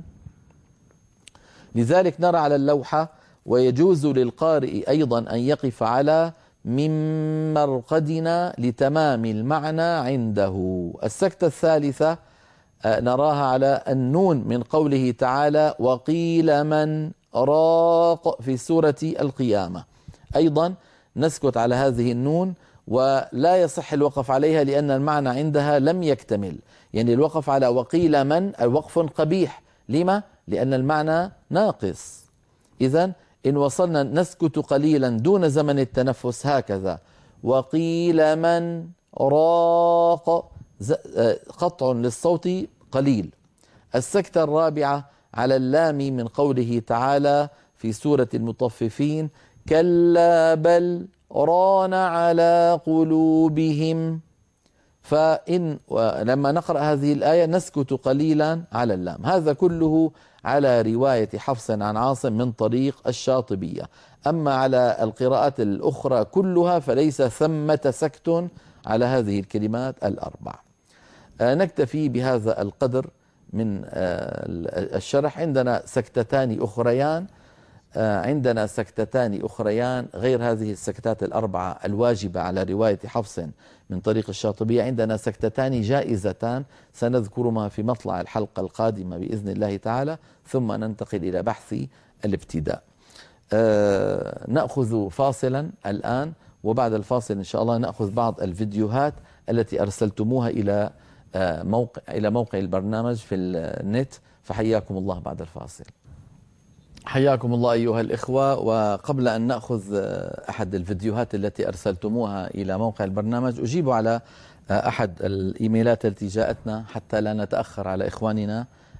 لذلك نرى على اللوحة: ويجوز للقارئ أيضا أن يقف على من مرقدنا لتمام المعنى عنده. السكتة الثالثة نراها على النون من قوله تعالى: وقيل من راق في سورة القيامة. أيضا نسكت على هذه النون ولا يصح الوقف عليها لأن المعنى عندها لم يكتمل. يعني الوقف على وقيل من الوقف قبيح. لما؟ لأن المعنى ناقص. إذن إن وصلنا نسكت قليلا دون زمن التنفس هكذا: وقيل من راق، قطع للصوت قليل. السكتة الرابعة على اللام من قوله تعالى في سورة المطففين: كلا بل ران على قلوبهم. فإن لما نقرأ هذه الآية نسكت قليلا على اللام. هذا كله على رواية حفص عن عاصم من طريق الشاطبية. أما على القراءات الأخرى كلها فليس ثمة سكت على هذه الكلمات الأربع. نكتفي بهذا القدر من الشرح. عندنا سكتتان أخريان عندنا سكتتان أخريان غير هذه السكتات الأربعة الواجبة على رواية حفص من طريق الشاطبية. عندنا سكتتان جائزتان سنذكرهما في مطلع الحلقة القادمة بإذن الله تعالى، ثم ننتقل إلى بحث الابتداء. آه نأخذ فاصلا الآن، وبعد الفاصل إن شاء الله نأخذ بعض الفيديوهات التي أرسلتموها إلى آه موقع إلى موقع البرنامج في النت. فحياكم الله بعد الفاصل. حياكم الله أيها الإخوة. وقبل أن نأخذ أحد الفيديوهات التي أرسلتموها إلى موقع البرنامج أجيب على أحد الإيميلات التي جاءتنا حتى لا نتأخر على إخواننا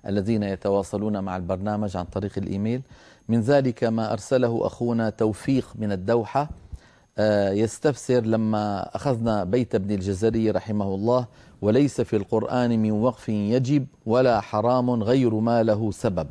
الذين يتواصلون مع البرنامج عن طريق الإيميل. من ذلك ما أرسله أخونا توفيق من الدوحة، يستفسر لما أخذنا بيت ابن الجزري رحمه الله: وليس في القرآن من وقف يجب ولا حرام غير ما له سبب.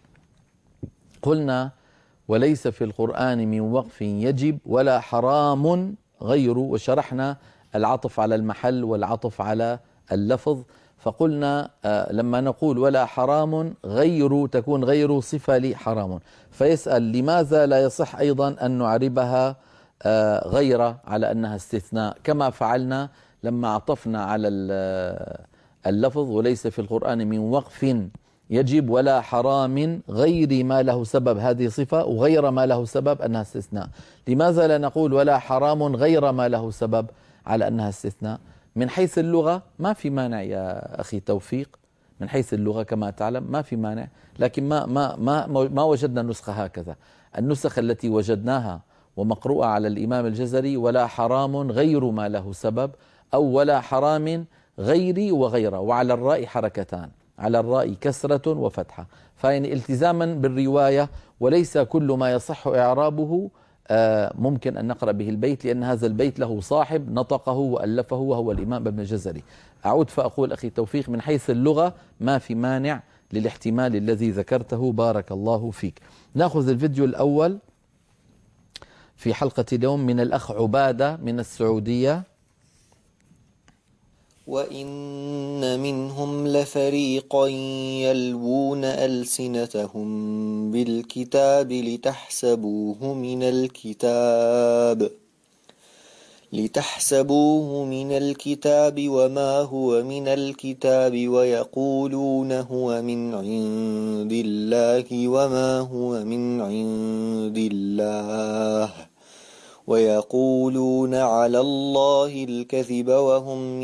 قلنا وليس في القرآن من وقف يجب ولا حرام غير، وشرحنا العطف على المحل والعطف على اللفظ. فقلنا لما نقول ولا حرام غير تكون غير صفة لحرام، فيسأل لماذا لا يصح أيضا أن نعربها غير على أنها استثناء، كما فعلنا لما عطفنا على اللفظ وليس في القرآن من وقف يجب ولا حرام غير ما له سبب، هذه صفة، وغير ما له سبب أنها استثناء. لماذا لا نقول ولا حرام غير ما له سبب على أنها استثناء؟ من حيث اللغة ما في مانع يا أخي توفيق، من حيث اللغة كما تعلم ما في مانع، لكن ما ما ما ما وجدنا نسخة هكذا. النسخ التي وجدناها ومقروءة على الإمام الجزري ولا حرام غير ما له سبب، أو ولا حرام غيري وغيره، وعلى الراء حركتان، على الراء كسرة وفتحة، فإن التزاما بالرواية. وليس كل ما يصح إعرابه ممكن أن نقرأ به البيت، لأن هذا البيت له صاحب نطقه وألفه وهو الإمام ابن الجزري. أعود فأقول أخي توفيق من حيث اللغة ما في مانع للاحتمال الذي ذكرته، بارك الله فيك. نأخذ الفيديو الأول في حلقة اليوم من الأخ عبادة من السعودية. وإن منهم لفريقا يلوون ألسنتهم بالكتاب لتحسبوه من الكتاب لتحسبوه من الكتاب وما هو من الكتاب ويقولون هو من عند الله وما هو من عند الله ويقولون على الله الكذب وهم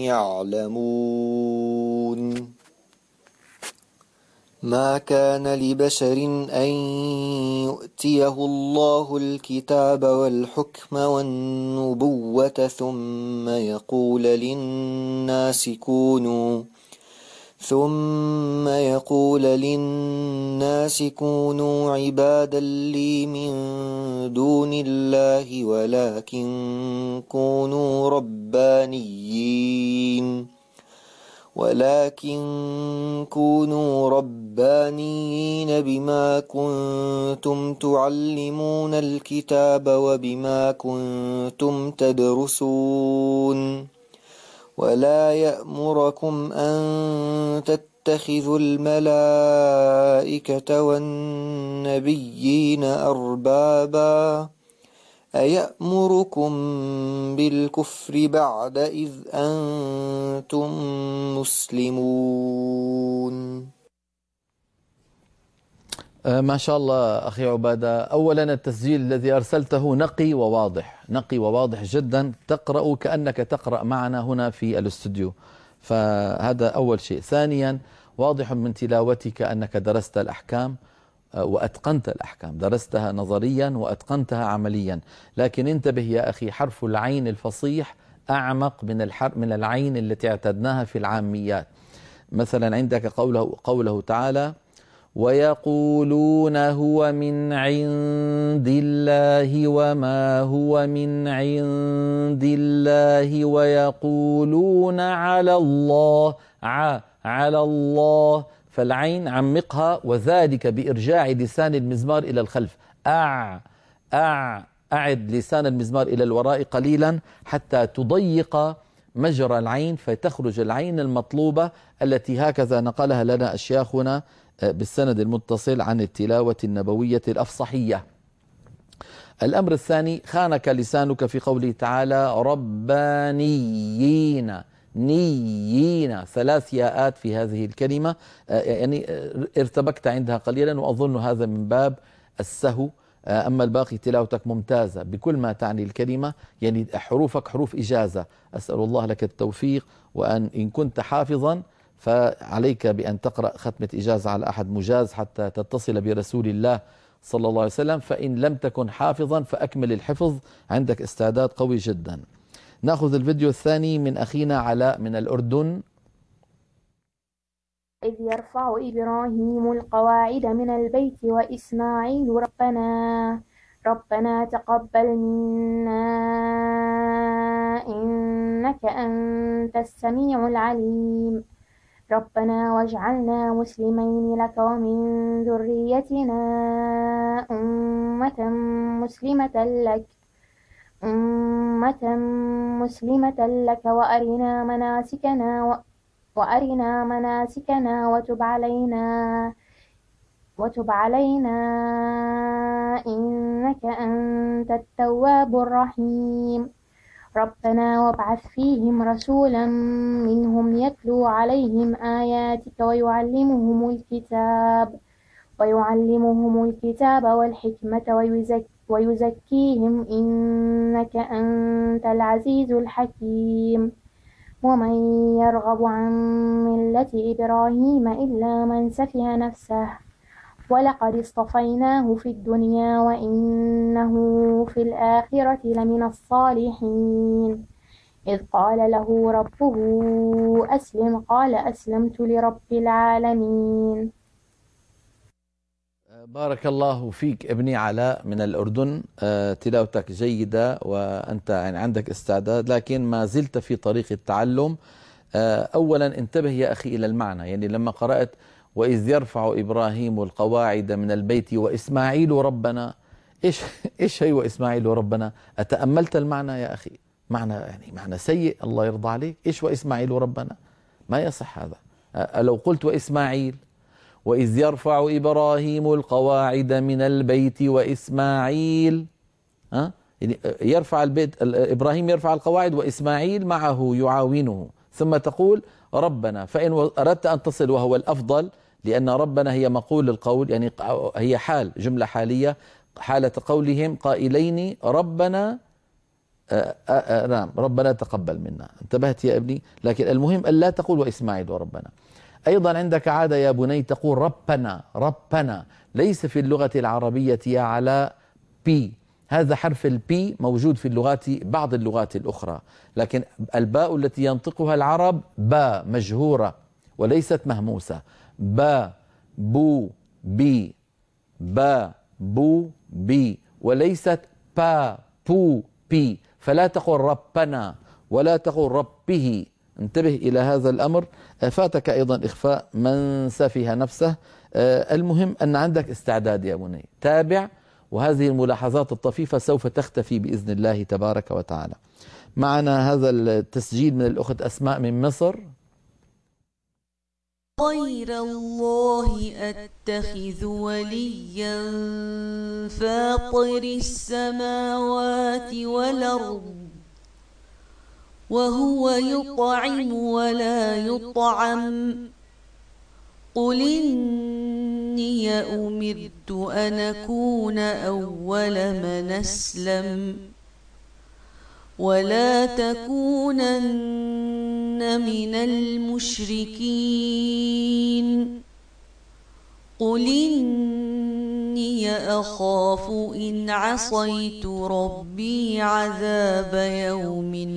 يعلمون. ما كان لبشر أن يؤتيه الله الكتاب والحكم والنبوة ثم يقول للناس كونوا ثم يقول للناس كونوا عبادا لي من دون الله ولكن كونوا ربانيين ولكن كونوا ربانيين بما كنتم تعلمون الكتاب وبما كنتم تدرسون ولا يأمركم أن تتخذوا الملائكة والنبيين أربابا أيأمركم بالكفر بعد إذ أنتم مسلمون. ما شاء الله أخي عبادة، أولا التسجيل الذي أرسلته نقي وواضح، نقي وواضح جدا، تقرأ كأنك تقرأ معنا هنا في الاستوديو، فهذا أول شيء. ثانيا واضح من تلاوتك أنك درست الأحكام وأتقنت الأحكام، درستها نظريا وأتقنتها عمليا. لكن انتبه يا أخي، حرف العين الفصيح أعمق من الحرف من العين التي اعتدناها في العاميات. مثلا عندك قوله, قوله تعالى ويقولون هو من عند الله وما هو من عند الله ويقولون على الله ع على الله، فالعين عمقها، وذلك بإرجاع لسان المزمار إلى الخلف. أع أع أعد لسان المزمار إلى الوراء قليلا حتى تضيق مجرى العين فتخرج العين المطلوبة التي هكذا نقلها لنا أشياخنا بالسند المتصل عن التلاوة النبوية الأفصحية. الأمر الثاني، خانك لسانك في قوله تعالى ربانيين، نيين، ثلاث ياءات في هذه الكلمة، يعني ارتبكت عندها قليلا، وأظن هذا من باب السهو. أما الباقي تلاوتك ممتازة بكل ما تعني الكلمة، يعني حروفك حروف إجازة. أسأل الله لك التوفيق، وأن إن كنت حافظا فعليك بأن تقرأ ختمة إجازة على أحد مجاز حتى تتصل برسول الله صلى الله عليه وسلم، فإن لم تكن حافظا فأكمل الحفظ، عندك استعداد قوي جدا. نأخذ الفيديو الثاني من أخينا علاء من الأردن. إذ يرفع إبراهيم القواعد من البيت وإسماعيل ربنا ربنا تقبل منا إنك أنت السميع العليم ربنا واجعلنا مسلمين لك ومن ذريتنا أمة مسلمة لك أمة مسلمة لك وأرنا مناسكنا و وأرنا مناسكنا وتب علينا وتب علينا إنك أنت التواب الرحيم ربنا وابعث فيهم رسولا منهم يتلو عليهم آياتك ويعلمهم الكتاب ويعلمهم الكتاب والحكمة ويزك ويزكيهم إنك أنت العزيز الحكيم ومن يرغب عن ملة إبراهيم إلا من سفه نفسه ولقد اصطفيناه في الدنيا وإنه في الآخرة لمن الصالحين إذ قال له ربه أسلم قال أسلمت لرب العالمين. بارك الله فيك ابني علاء من الأردن. تلاوتك جيدة وأنت يعني عندك استعداد، لكن ما زلت في طريق التعلم. أولا انتبه يا أخي إلى المعنى، يعني لما قرأت وإذ يرفع إبراهيم القواعد من البيت وإسماعيل ربنا، إيش إيش هي وإسماعيل ربنا؟ أتأملت المعنى يا أخي؟ معنى يعني معنى سيء، الله يرضى عليك. إيش وإسماعيل ربنا؟ ما يصح هذا. لو قلت وإسماعيل وإذ يرفع إبراهيم القواعد من البيت وإسماعيل، ها يعني يرفع البيت، إبراهيم يرفع القواعد وإسماعيل معه يعاونه، ثم تقول ربنا. فإن أردت أن تصل وهو الأفضل، لأن ربنا هي مقول القول، يعني هي حال، جملة حالية، حالة قولهم قائلين ربنا نعم ربنا تقبل منا. انتبهت يا ابني؟ لكن المهم أن لا تقول وإسماعيل وربنا. أيضا عندك عادة يا بني تقول ربنا ربنا، ليس في اللغة العربية يا علاء بي. هذا حرف البي موجود في اللغات، بعض اللغات الأخرى، لكن الباء التي ينطقها العرب باء مجهورة وليست مهموسة. با بو بي، با بو بي، وليست با بو بي. فلا تقول ربنا ولا تقول ربه. انتبه إلى هذا الأمر. فاتك أيضا إخفاء من سفه نفسه. المهم أن عندك استعداد يا بني، تابع، وهذه الملاحظات الطفيفة سوف تختفي بإذن الله تبارك وتعالى. معنا هذا التسجيل من الأخت أسماء من مصر. غير الله أتخذ وليا فاطر السماوات والأرض وهو يطعم ولا يطعم قل إني أمرت أن أكون أول من أسلم ولا تكونن من المشركين قل إني أخاف إن عصيت ربي عذاب يوم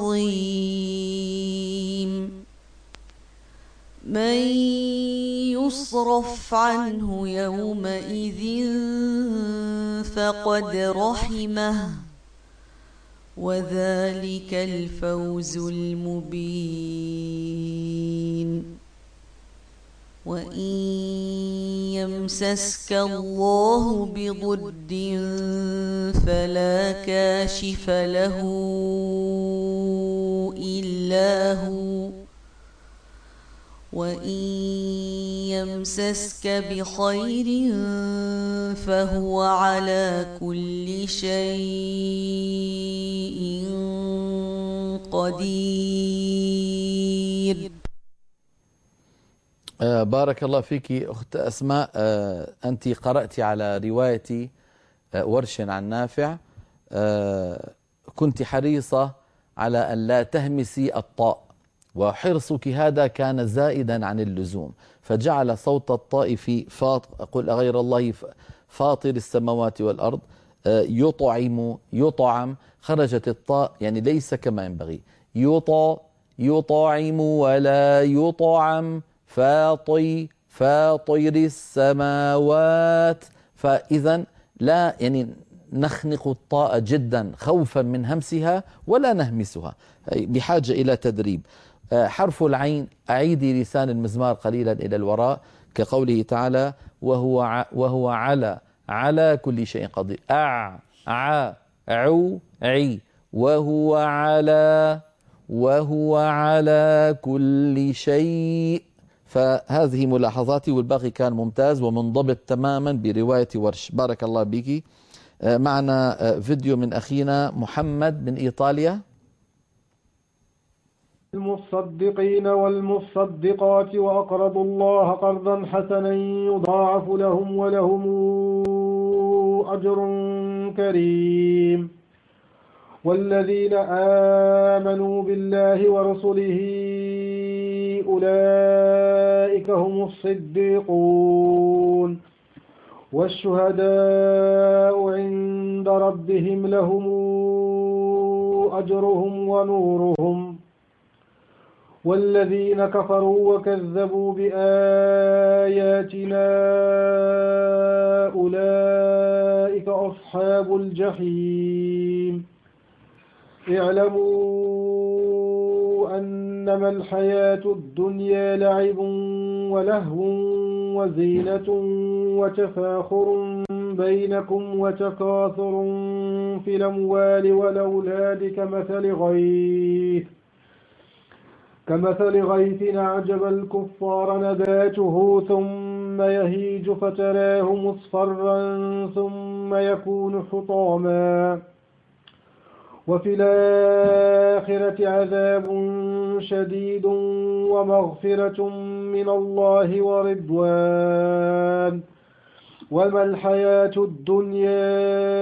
عظيم من يصرف عنه يومئذ فقد رحمه وذلك الفوز المبين وإن يمسسك الله بضر فلا كاشف له إلا هو وإن يمسسك بخير فهو على كل شيء قدير. آه بارك الله فيك أخت أسماء. آه أنت قرأت على رواية آه ورش عن نافع. آه كنت حريصة على أن لا تهمسي الطاء، وحرصك هذا كان زائدا عن اللزوم، فجعل صوت الطاء في فاط قل غير الله فاطر السماوات والأرض يطعم يطعم، خرجت الطاء يعني ليس كما ينبغي. يطع يطعم ولا يطعم، فاطي فاطر السماوات. فإذا لا يعني نخنق الطاء جدا خوفا من همسها ولا نهمسها، بحاجة إلى تدريب. حرف العين أعيدي لسان المزمار قليلا إلى الوراء، كقوله تعالى وهو وهو على على كل شيء قدير. أع ع عو عي وهو على وهو على كل شيء. فهذه ملاحظاتي، والباقي كان ممتاز ومنضبط تماما برواية ورش. بارك الله بك. معنا فيديو من أخينا محمد من إيطاليا. المصدقين والمصدقات وأقرضوا الله قرضا حسنا يضاعف لهم ولهم أجر كريم. والذين آمنوا بالله ورسله أولئك هم الصديقون والشهداء عند ربهم لهم أجرهم ونورهم. والذين كفروا وكذبوا بآياتنا أولئك أصحاب الجحيم. اعلموا أنما الحياة الدنيا لعب ولهو وزينة وتفاخر بينكم وتكاثر في الأموال والأولاد كمثل غيث كمثل غيث أعجب الكفار نباته ثم يهيج فتراه مصفرا ثم يكون حطاما وفي الآخرة عذاب شديد ومغفرة من الله ورضوان وما الحياة الدنيا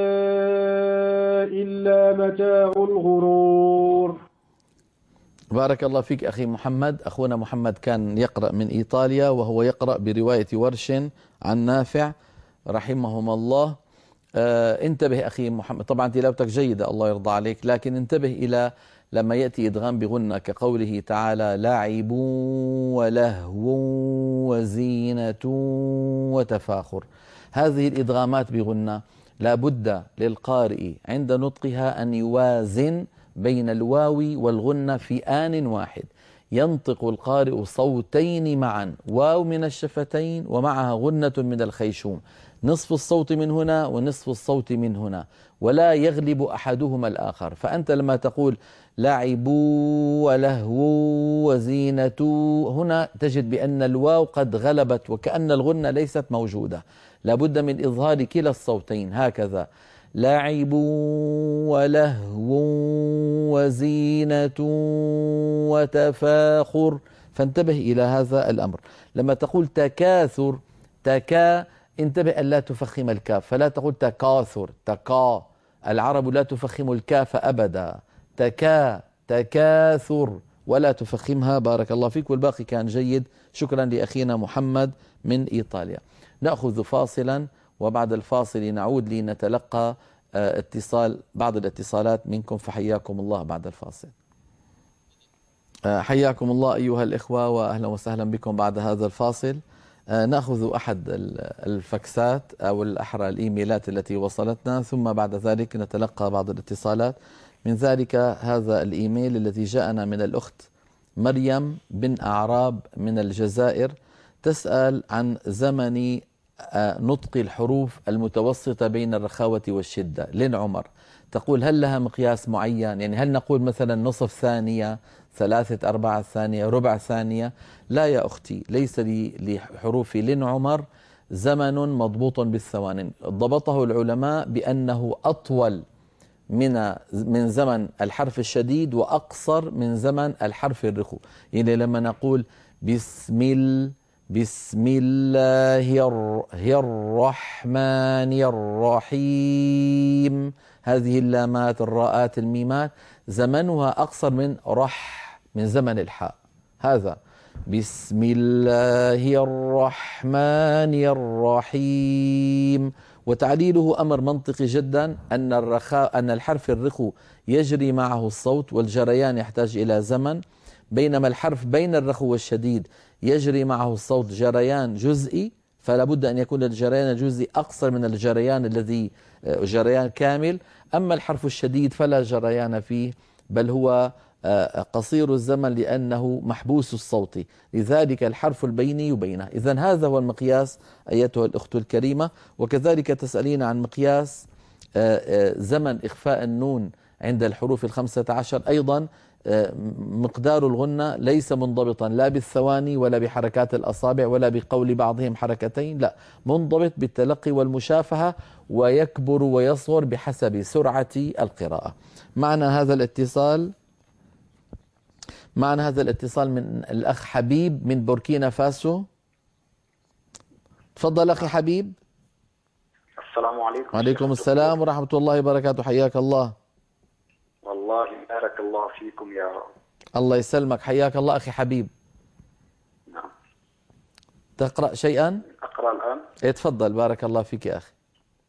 إلا متاع الغرور. بارك الله فيك أخي محمد. أخونا محمد كان يقرأ من إيطاليا، وهو يقرأ برواية ورش عن نافع رحمهم الله. آه انتبه أخي محمد، طبعا تلاوتك جيدة الله يرضى عليك، لكن انتبه إلى لما يأتي إدغام بغنة كقوله تعالى لاعب ولهو وزينة وتفاخر. هذه الإدغامات بغنة لا بد للقارئ عند نطقها أن يوازن بين الواو والغنة في آن واحد. ينطق القارئ صوتين معا، واو من الشفتين ومعها غنة من الخيشوم، نصف الصوت من هنا ونصف الصوت من هنا، ولا يغلب أحدهما الآخر. فأنت لما تقول لاعبوا ولهوا وزينة، هنا تجد بأن الواو قد غلبت وكأن الغنة ليست موجودة. لابد من إظهار كلا الصوتين هكذا، لاعب ولهو وزينة وتفاخر. فانتبه إلى هذا الأمر. لما تقول تكاثر، تكا انتبه أن لا تفخم الكاف، فلا تقول تكاثر تكا. العرب لا تفخم الكاف أبدا، تكا تكاثر ولا تفخمها. بارك الله فيك، والباقي كان جيد. شكرا لأخينا محمد من إيطاليا. نأخذ فاصلا، وبعد الفاصل نعود لنتلقى اتصال بعض الاتصالات منكم، فحياكم الله بعد الفاصل. حياكم الله أيها الإخوة، وأهلا وسهلا بكم بعد هذا الفاصل. نأخذ أحد الفكسات أو الأحرى الإيميلات التي وصلتنا، ثم بعد ذلك نتلقى بعض الاتصالات. من ذلك هذا الإيميل الذي جاءنا من الأخت مريم بن أعراب من الجزائر، تسأل عن زمن نطق الحروف المتوسطة بين الرخاوة والشدة لن عمر. تقول هل لها مقياس معين؟ يعني هل نقول مثلا نصف ثانية، ثلاثة أرباع ثانية، ربع ثانية؟ لا يا أختي، ليس لحروف لن عمر زمن مضبوط بالثواني. ضبطه العلماء بأنه أطول من من زمن الحرف الشديد وأقصر من زمن الحرف الرخو. يعني لما نقول بسم الله بسم الله الرحمن الرحيم، هذه اللامات الراءات الميمات زمنها أقصر من رح من زمن الحاء. هذا بسم الله الرحمن الرحيم. وتعليله أمر منطقي جدا، أن الرخاء أن الحرف الرخو يجري معه الصوت، والجريان يحتاج إلى زمن. بينما الحرف بين الرخو والشديد يجري معه الصوت جريان جزئي، فلا بد أن يكون الجريان الجزئي أقصر من الجريان الذي جريان كامل. أما الحرف الشديد فلا جريان فيه، بل هو قصير الزمن لأنه محبوس الصوت، لذلك الحرف البيني يبينه. إذن هذا هو المقياس أيتها الأخت الكريمة. وكذلك تسألين عن مقياس زمن إخفاء النون عند الحروف الخمسة عشر، أيضا مقدار الغنة ليس منضبطا لا بالثواني ولا بحركات الأصابع ولا بقول بعضهم حركتين، لا، منضبط بالتلقي والمشافهة، ويكبر ويصغر بحسب سرعة القراءة. معنا هذا الاتصال معنا هذا الاتصال من الأخ حبيب من بوركينا فاسو. تفضل أخي حبيب. السلام عليكم. وعليكم السلام ورحمة الله وبركاته، حياك الله. والله بارك الله فيكم يا رب. الله يسلمك، حياك الله أخي حبيب. نعم. تقرأ شيئا؟ أقرأ الآن. إيه تفضل، بارك الله فيك يا أخي.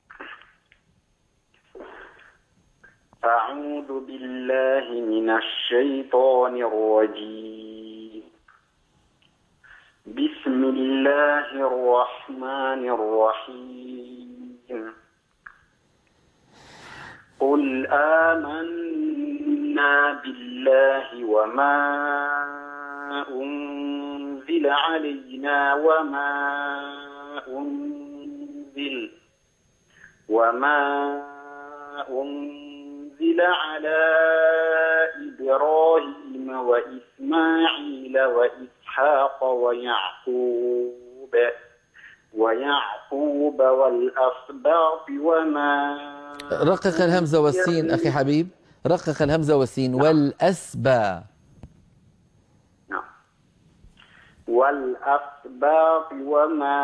أعوذ بالله من الشيطان الرجيم. بسم الله الرحمن الرحيم. قل آمنا بالله وما أنزل علينا وما أنزل وما أنزل على إبراهيم وإسماعيل وإسحاق ويعقوب ويعقوب والأسباط وما. رقق الهمزة والسين أخي حبيب، رقق الهمزة والسين. نعم. والأسبا. نعم. والأسباط وما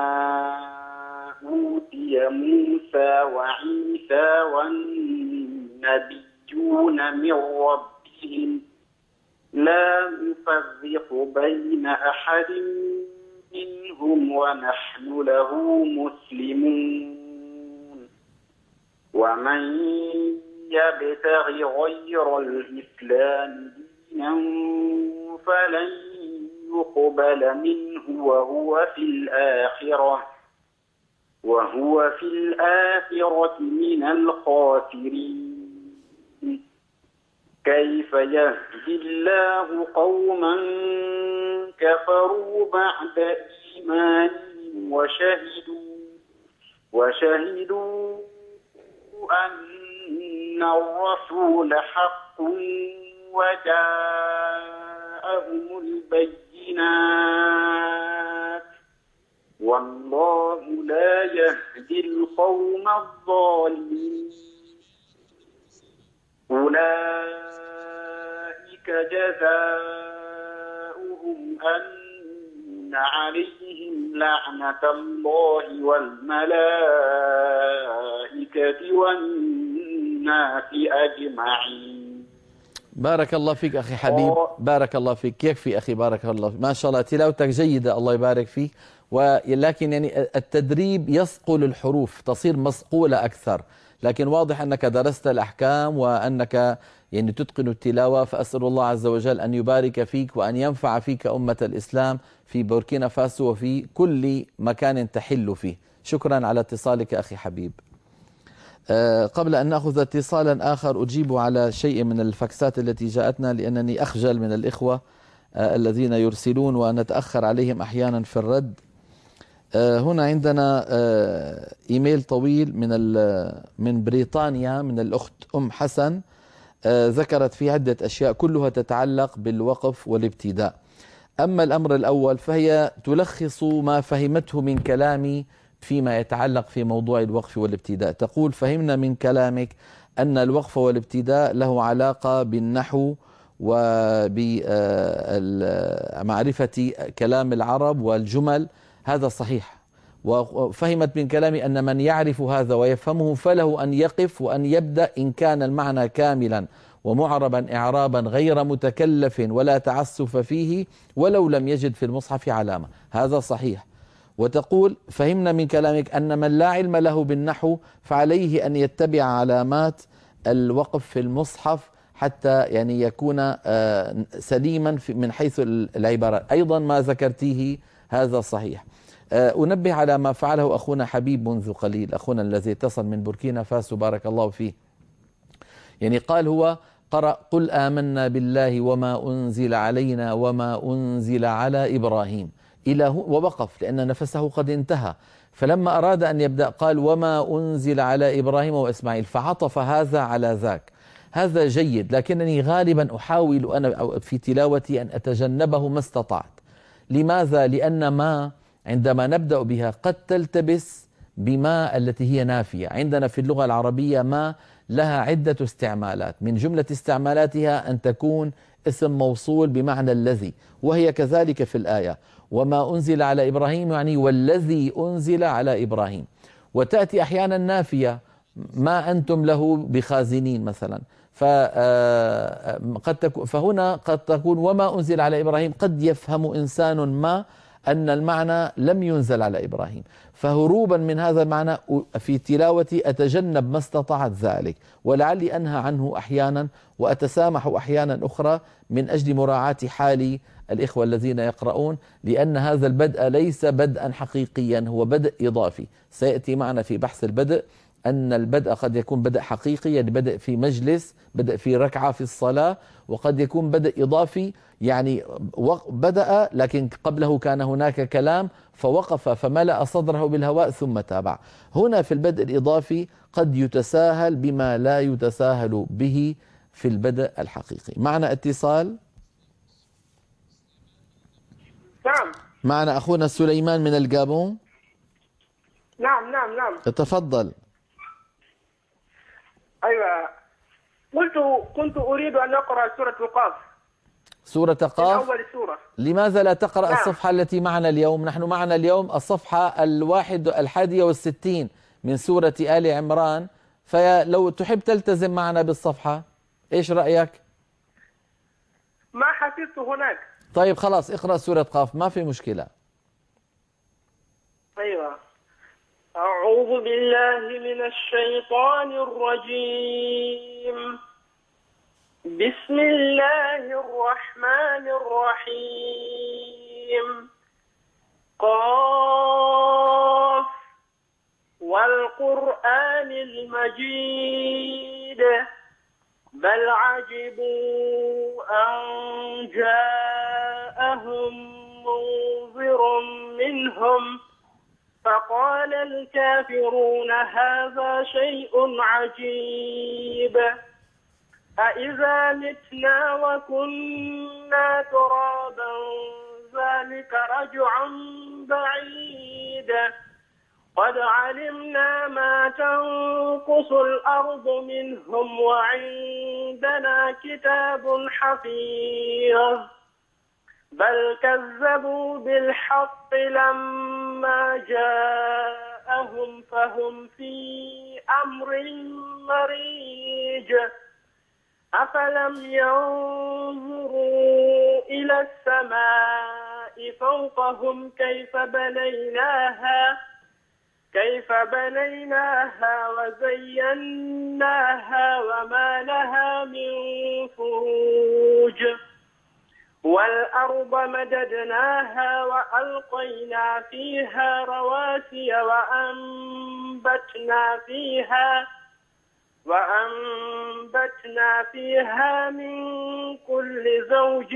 أوتي موسى وعيسى والنبيون من ربهم لا نفرق بين أحد منهم ونحن له مسلمون. ومن يبتغ غير الإسلام دينا فلن يقبل منه وهو في الآخرة وهو في الآخرة من الخاسرين. كيف يهدي الله قوما كفروا بعد إيمانهم وشهدوا وشهدوا أن الرسول حق وجاءهم البينات والله لا يهدي القوم الظالمين. أولئك جزاؤهم أن عليهم لعنة الله والملائكة والناس أجمعين. بارك الله فيك أخي حبيب، بارك الله فيك. يكفي أخي، بارك الله فيك، ما شاء الله تلاوتك جيدة، الله يبارك فيك. ولكن يعني التدريب يصقل الحروف، تصير مصقولة أكثر، لكن واضح أنك درست الأحكام وأنك يعني تتقن التلاوة. فأسأل الله عز وجل أن يبارك فيك وأن ينفع فيك أمة الإسلام في بوركينا فاسو وفي كل مكان تحل فيه. شكرا على اتصالك أخي حبيب. أه قبل أن نأخذ اتصالا آخر أجيب على شيء من الفاكسات التي جاءتنا، لأنني أخجل من الإخوة أه الذين يرسلون ونتأخر عليهم أحيانا في الرد. أه هنا عندنا أه إيميل طويل من من بريطانيا من الأخت أم حسن، أه ذكرت فيه عدة أشياء كلها تتعلق بالوقف والابتداء. أما الأمر الأول فهي تلخص ما فهمته من كلامي فيما يتعلق في موضوع الوقف والابتداء. تقول: فهمنا من كلامك أن الوقف والابتداء له علاقة بالنحو وبمعرفة كلام العرب والجمل. هذا صحيح. وفهمت من كلامي أن من يعرف هذا ويفهمه فله أن يقف وأن يبدأ إن كان المعنى كاملا ومعربا إعرابا غير متكلف ولا تعسف فيه ولو لم يجد في المصحف علامة. هذا صحيح. وتقول: فهمنا من كلامك أن من لا علم له بالنحو فعليه أن يتبع علامات الوقف في المصحف حتى يعني يكون سليما من حيث العبارات. أيضا ما ذكرتيه هذا صحيح. أنبه على ما فعله أخونا حبيب منذ قليل، أخونا الذي اتصل من بوركينا فاسو بارك الله فيه. يعني قال هو قرأ قل آمنا بالله وما أنزل علينا وما أنزل على إبراهيم إلى ووقف لأن نفسه قد انتهى، فلما أراد أن يبدأ قال وما أنزل على إبراهيم وإسماعيل، فعطف هذا على ذاك. هذا جيد، لكنني غالبا أحاول أنا في تلاوتي أن أتجنبه ما استطعت. لماذا؟ لأن ما عندما نبدأ بها قد تلتبس بما التي هي نافية. عندنا في اللغة العربية ما لها عدة استعمالات، من جملة استعمالاتها أن تكون اسم موصول بمعنى الذي، وهي كذلك في الآية وما أنزل على إبراهيم يعني والذي أنزل على إبراهيم. وتأتي أحيانا نافية ما أنتم له بخازنين مثلا، فقد تكون فهنا قد تكون وما أنزل على إبراهيم، قد يفهم إنسان ما أن المعنى لم ينزل على إبراهيم، فهروبا من هذا المعنى في تلاوتي أتجنب ما استطعت ذلك، ولعلي أنهى عنه أحيانا وأتسامح أحيانا أخرى من أجل مراعاة حال الإخوة الذين يقرؤون، لأن هذا البدء ليس بدءا حقيقيا، هو بدء إضافي. سيأتي معنا في بحث البدء أن البدء قد يكون بدء حقيقي، يعني بدء في مجلس، بدء في ركعة في الصلاة، وقد يكون بدء إضافي يعني بدأ لكن قبله كان هناك كلام فوقف فملأ صدره بالهواء ثم تابع. هنا في البدء الإضافي قد يتساهل بما لا يتساهل به في البدء الحقيقي. معنا اتصال. نعم. معنا أخونا سليمان من الجابون. نعم نعم نعم. تفضل. أيوة، قلت كنت أريد أن أقرأ سورة القاف. سورة قاف؟ أول سورة. لماذا لا تقرأ نعم. الصفحة التي معنا اليوم؟ نحن معنا اليوم الصفحة الواحد الحادية والستين من سورة آل عمران، فلو تحب تلتزم معنا بالصفحة، إيش رأيك؟ ما حفظت هناك. طيب خلاص اقرأ سورة قاف، ما في مشكلة. أيوة. أعوذ بالله من الشيطان الرجيم. بسم الله الرحمن الرحيم. قاف والقرآن المجيد بل عجبوا أن جاءهم منذر منهم فقال الكافرون هذا شيء عجيب أإذا متنا وكنا ترابا ذلك رجع بعيد قد علمنا ما تنقص الأرض منهم وعندنا كتاب حفيظ بل كذبوا بالحق لما جاءهم فهم في أمر مريج أفلم ينظروا إلى السماء فوقهم كيف بنيناها كيف بنيناها وزيناها وما لها من فروج والأرض مددناها وألقينا فيها رواسي وأنبتنا فيها وأنبتنا فيها من كل زوج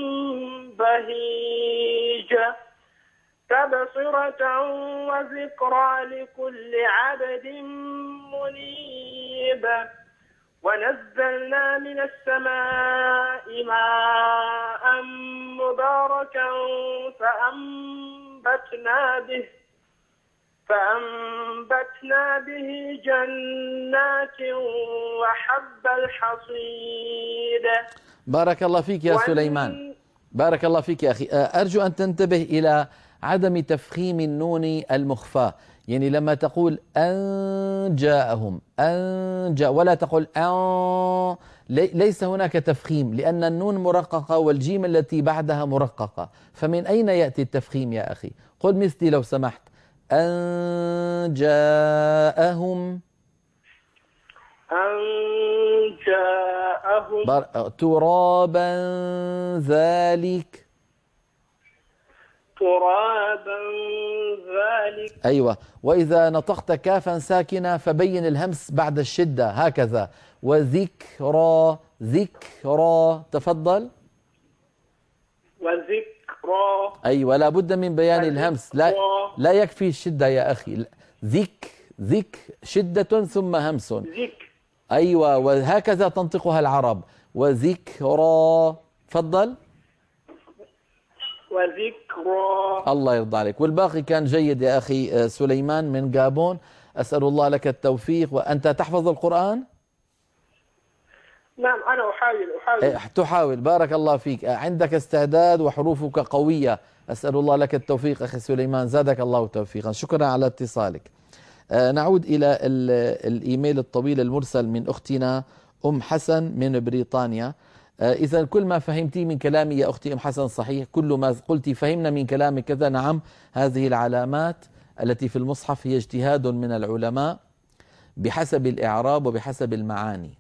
بهيج تبصرة وذكرى لكل عبد منيب ونزلنا من السماء ماء مباركا فأنبتنا به فأنبتنا به جنات وحب الحصيد. بارك الله فيك يا سليمان، بارك الله فيك يا أخي. أرجو أن تنتبه إلى عدم تفخيم النون المخفاة، يعني لما تقول أن جاءهم أن جاء ولا تقول أن، ليس هناك تفخيم لأن النون مرققة والجيم التي بعدها مرققة، فمن أين يأتي التفخيم يا أخي؟ قل مثلي لو سمحت أن جاءهم أن جاءهم لهم بر... ترابا ذلك. ترابا ذلك. أيوة. وإذا نطقت كافا ساكنة فبين الهمس بعد الشدة هكذا. وذكرى ذكرى. تفضل. وذكرى. أيوة لا بد من بيان الهمس، لا لا يكفي الشدة يا أخي. ذك ذك شدة ثم همس. ذك. أيوة وهكذا تنطقها العرب. وذكرى. تفضل. وذكرى. الله يرضى عليك. والباقي كان جيد يا أخي سليمان من جابون. أسأل الله لك التوفيق. وأنت تحفظ القرآن؟ نعم أنا أحاول أحاول تحاول. بارك الله فيك. عندك استعداد وحروفك قوية. أسأل الله لك التوفيق أخي سليمان، زادك الله توفيقا. شكرا على اتصالك. نعود إلى الإيميل الطويل المرسل من أختنا أم حسن من بريطانيا. إذا كل ما فهمتي من كلامي يا أختي أم حسن صحيح، كل ما قلتي فهمنا من كلامك كذا. نعم هذه العلامات التي في المصحف هي اجتهاد من العلماء بحسب الإعراب وبحسب المعاني،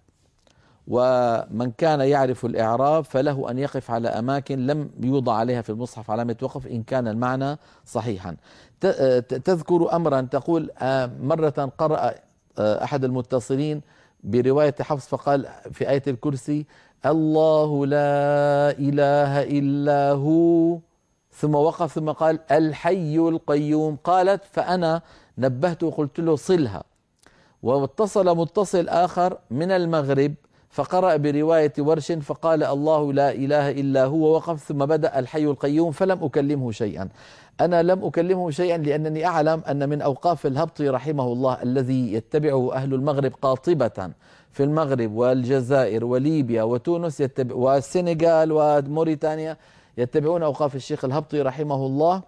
ومن كان يعرف الإعراب فله أن يقف على أماكن لم يوضع عليها في المصحف علامة وقف إن كان المعنى صحيحا. تذكر أمرا تقول مرة قرأ أحد المتصلين برواية حفص فقال في آية الكرسي الله لا إله إلا هو، ثم وقف ثم قال الحي القيوم. قالت فأنا نبهته وقلت له صلها. واتصل متصل آخر من المغرب فقرأ برواية ورش فقال الله لا إله إلا هو، وقف ثم بدأ الحي القيوم، فلم أكلمه شيئا. أنا لم أكلمه شيئا لأنني أعلم أن من أوقاف الهبطي رحمه الله الذي يتبعه أهل المغرب قاطبة في المغرب والجزائر وليبيا وتونس يتبع والسنغال وموريتانيا يتبعون أوقاف الشيخ الهبطي رحمه الله.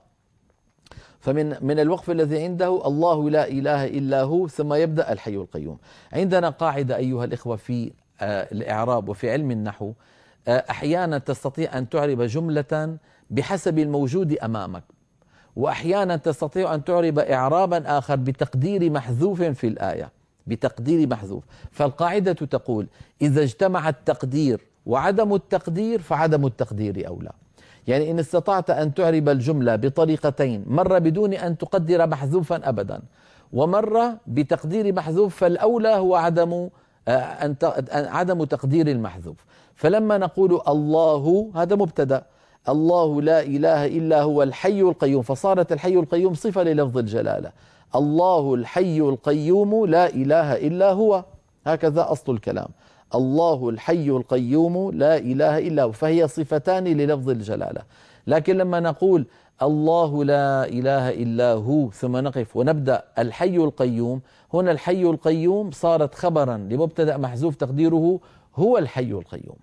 فمن من الوقف الذي عنده الله لا إله إلا هو ثم يبدأ الحي القيوم. عندنا قاعدة أيها الإخوة في الإعراب وفي علم النحو، أحيانا تستطيع أن تعرب جملة بحسب الموجود أمامك، وأحيانا تستطيع أن تعرب إعرابا آخر بتقدير محذوف في الآية، بتقدير محذوف. فالقاعدة تقول إذا اجتمع التقدير وعدم التقدير فعدم التقدير أولى. يعني إن استطعت أن تعرب الجملة بطريقتين، مرة بدون أن تقدر محذوفا أبدا، ومرة بتقدير محذوف، فالأولى هو عدم أن عدم تقدير المحذوف. فلما نقول الله هذا مبتدأ، الله لا إله إلا هو الحي القيوم، فصارت الحي القيوم صفة للفظ الجلالة. الله الحي القيوم لا إله إلا هو، هكذا أصل الكلام. الله الحي القيوم لا إله إلا هو، فهي صفتان للفظ الجلالة. لكن لما نقول الله لا إله إلا هو ثم نقف ونبدأ الحي القيوم، هنا الحي القيوم صارت خبرا لمبتدأ محذوف تقديره هو الحي القيوم.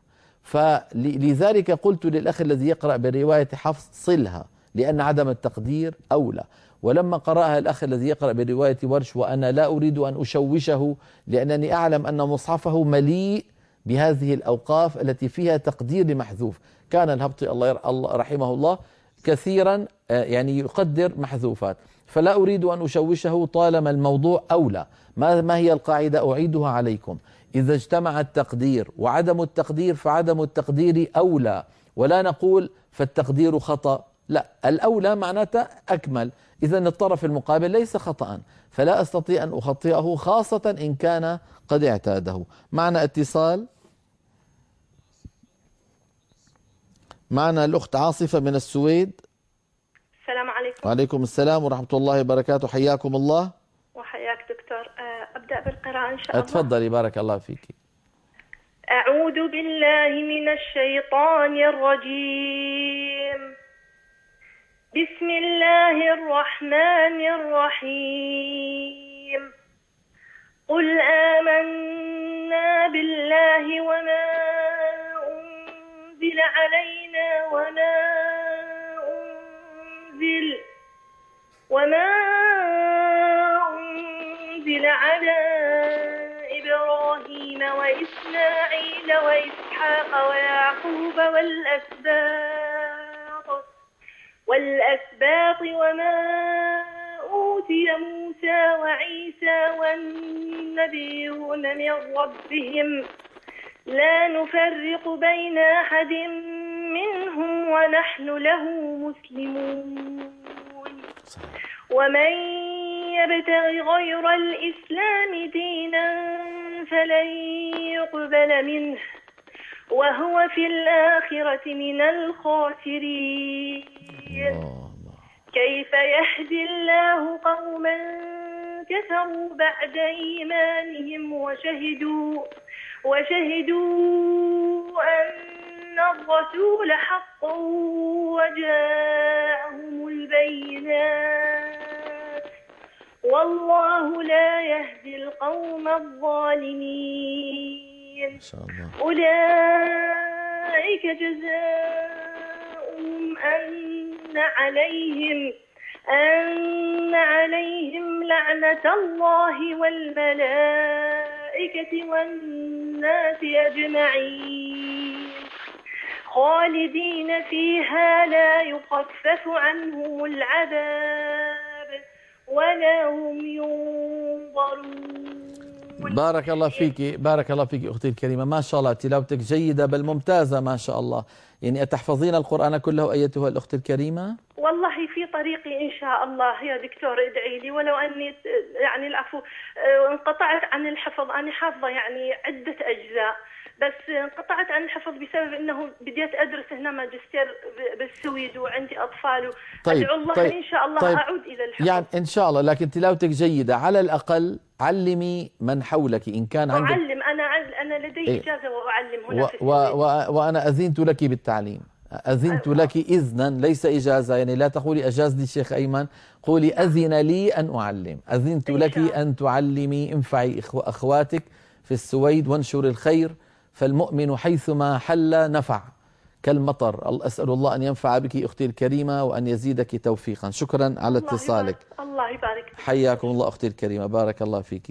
فلذلك قلت للأخ الذي يقرأ برواية حفص صلها لأن عدم التقدير أولى. ولما قرأها الأخ الذي يقرأ برواية ورش وأنا لا أريد أن أشوشه لأنني أعلم أن مصحفه مليء بهذه الأوقاف التي فيها تقدير لمحذوف. كان الهبطي الله رحمه الله كثيرا يعني يقدر محذوفات، فلا أريد أن أشوشه طالما الموضوع أولى. ما هي القاعدة؟ أعيدها عليكم: إذا اجتمع التقدير وعدم التقدير فعدم التقدير أولى، ولا نقول فالتقدير خطأ، لا، الأولى معناته أكمل. إذا الطرف المقابل ليس خطأ، فلا أستطيع أن أخطئه خاصة إن كان قد اعتاده. معنا اتصال، معنا الأخت عاصفة من السويد. السلام عليكم. وعليكم السلام ورحمة الله وبركاته، حياكم الله. وحياك دكتور. أبدأ بالقراءة إن شاء الله. اتفضلي بارك الله فيك. أعوذ بالله من الشيطان الرجيم. بسم الله الرحمن الرحيم. قل آمنا بالله وما أنزل علينا وما أنزل وما أنزل على إبراهيم وإسماعيل وإسحاق ويعقوب والأسباط والأسباط وما أوتي موسى وعيسى والنبيون من ربهم لا نفرق بين أحد منهم ونحن له مسلمون ومن يبتغ غير الإسلام دينا فلن يقبل منه وهو في الآخرة من الخاسرين. كيف يهدي الله قوما كفروا بعد إيمانهم وشهدوا وشهدوا أن الرسول حق وجاءهم البينات والله لا يهدي القوم الظالمين. ما شاء الله. أولئك جزاؤهم أن عليهم أن عليهم لعنة الله والملائكة والناس أجمعين خالدين فيها لا يخفف عنهم العذاب ولا هم ينظرون. بارك الله فيك، بارك الله فيك أختي الكريمة، ما شاء الله تلاوتك جيدة بل ممتازة ما شاء الله. يعني أتحفظين القرآن كله أيتها الأخت الكريمة؟ والله في طريقي إن شاء الله يا دكتور، ادعي لي. ولو أني يعني العفو انقطعت عن الحفظ، أنا حافظة يعني عدة أجزاء بس انقطعت عن الحفظ بسبب أنه بديت أدرس هنا ماجستير بالسويد وعندي أطفال. طيب أدعو الله طيب إن شاء الله طيب أعود إلى الحفظ يعني إن شاء الله، لكن تلاوتك جيدة. على الأقل علمي من حولك إن كان عندك. أعلم أنا أنا لدي إيه؟ إجازة وأعلم هنا و في و السويد. و وأنا أذنت لك بالتعليم، أذنت لك إذنا ليس إجازة. يعني لا تقولي أجاز لي الشيخ أيمن، قولي أذن لي أن أعلم، أذنت لك أن تعلمي. انفعي أخواتك في السويد وانشر الخير، فالمؤمن حيثما حل نفع كالمطر. أسأل الله أن ينفع بك أختي الكريمة وأن يزيدك توفيقا. شكرا على اتصالك. الله يبارك. حياكم الله أختي الكريمة، بارك الله فيك.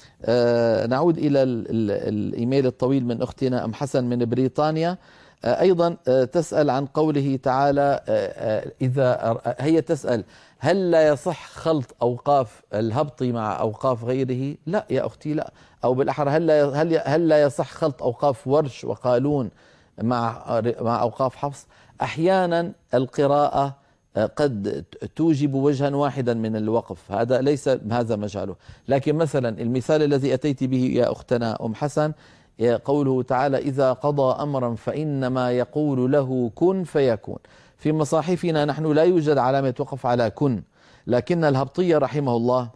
آه نعود إلى ال ال الإيميل الطويل من أختنا أم حسن من بريطانيا. آه أيضا آه تسأل عن قوله تعالى، آه إذا هي تسأل هل لا يصح خلط أوقاف الهبطي مع أوقاف غيره؟ لا يا أختي لا. أو بالأحرى هل لا هل هل لا يصح خلط أوقاف ورش وقالون مع مع أوقاف حفص؟ أحيانا القراءة قد توجب وجها واحدا من الوقف، هذا ليس هذا مجاله. لكن مثلا المثال الذي أتيت به يا أختنا أم حسن، قوله تعالى إذا قضى أمرا فإنما يقول له كن فيكون. في مصاحفنا نحن لا يوجد علامة وقف على كن، لكن الهبطي رحمه الله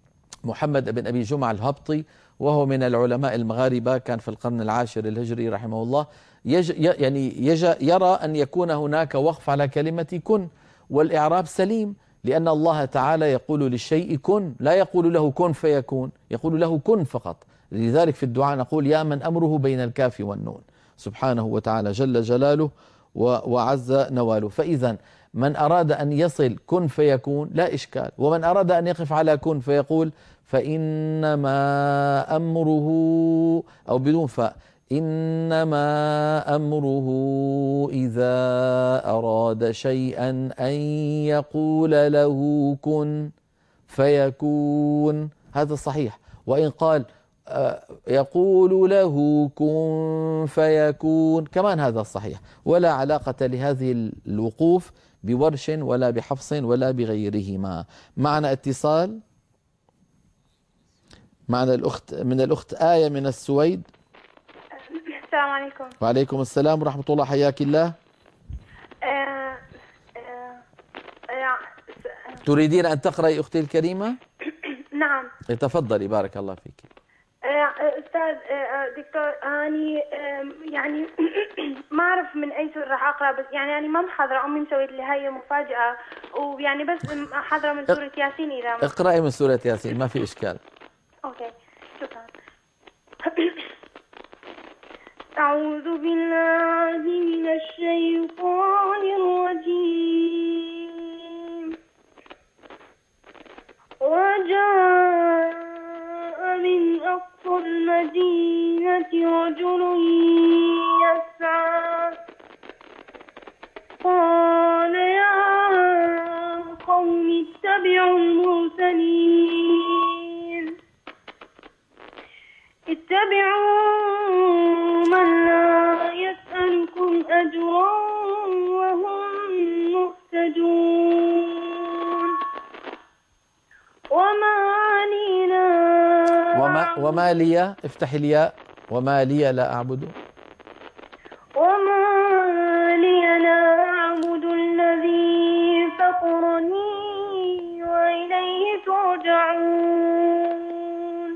محمد بن أبي جمعة الهبطي، وهو من العلماء المغاربة، كان في القرن العاشر الهجري رحمه الله، يج يعني يج يرى أن يكون هناك وقف على كلمة كن، والإعراب سليم، لأن الله تعالى يقول للشيء كن، لا يقول له كن فيكون، يقول له كن فقط. لذلك في الدعاء نقول يا من أمره بين الكاف والنون سبحانه وتعالى جل جلاله وعز نواله. فإذا من أراد أن يصل كن فيكون لا إشكال، ومن أراد أن يقف على كن فيقول فإنما أمره، أو بدون فاء، إنما أمره إذا أراد شيئا أن يقول له كن فيكون، هذا صحيح. وإن قال يقول له كن فيكون كمان هذا صحيح، ولا علاقة لهذه الوقوف بورش ولا بحفص ولا بغيرهما. معنا اتصال، معنا الأخت من الأخت آية من السويد. السلام عليكم. وعليكم السلام ورحمة الله، حياك الله. آه آه آه تريدين أن تقرأي أختي الكريمة؟ نعم. تفضلي بارك الله فيك. أستاذ دكتور، أني يعني ما أعرف من أي سورة راح أقرأ، بس يعني أنا ما محاضرة، أمي مسويت لي هاي مفاجأة، ويعني بس حاضرة من سورة ياسين. إذا ما اقرأي من سورة ياسين ما في إشكال. أوكي شكرا. أعوذ بالله من الشيطان الرجيم. وجاء من أقصى المدينة رجل يسعى قال يا قوم اتبعوا المرسلين اتبعوا من وما, أعبد وما لي، افتح الياء. وما لي لا أعبد. وما لي لا أعبد الذي فطرني وإليه ترجعون.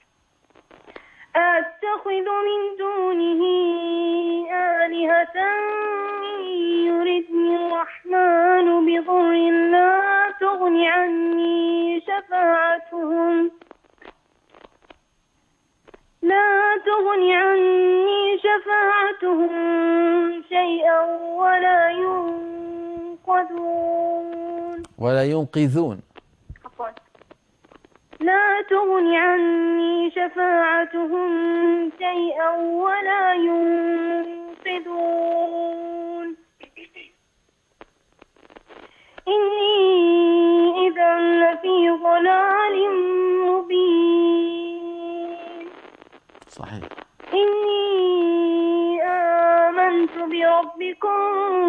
أتخذ من دونه آلهة يردني الرحمن بضر لا تغن عني شفاعتهم لا تغن عني شفاعتهم شيئا ولا ينقذون ولا ينقذون عفوا لا تغن عني شفاعتهم شيئا ولا ينقذون إني إذا لفي ضلال مبين. صحيح. إني آمنت بربكم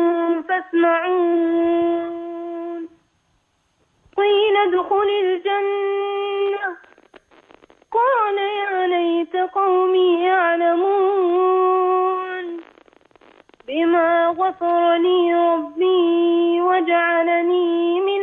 فاسمعون. قيل ادخل الجنة قال يا ليت قومي يعلمون بما غفر لي ربي وجعلني من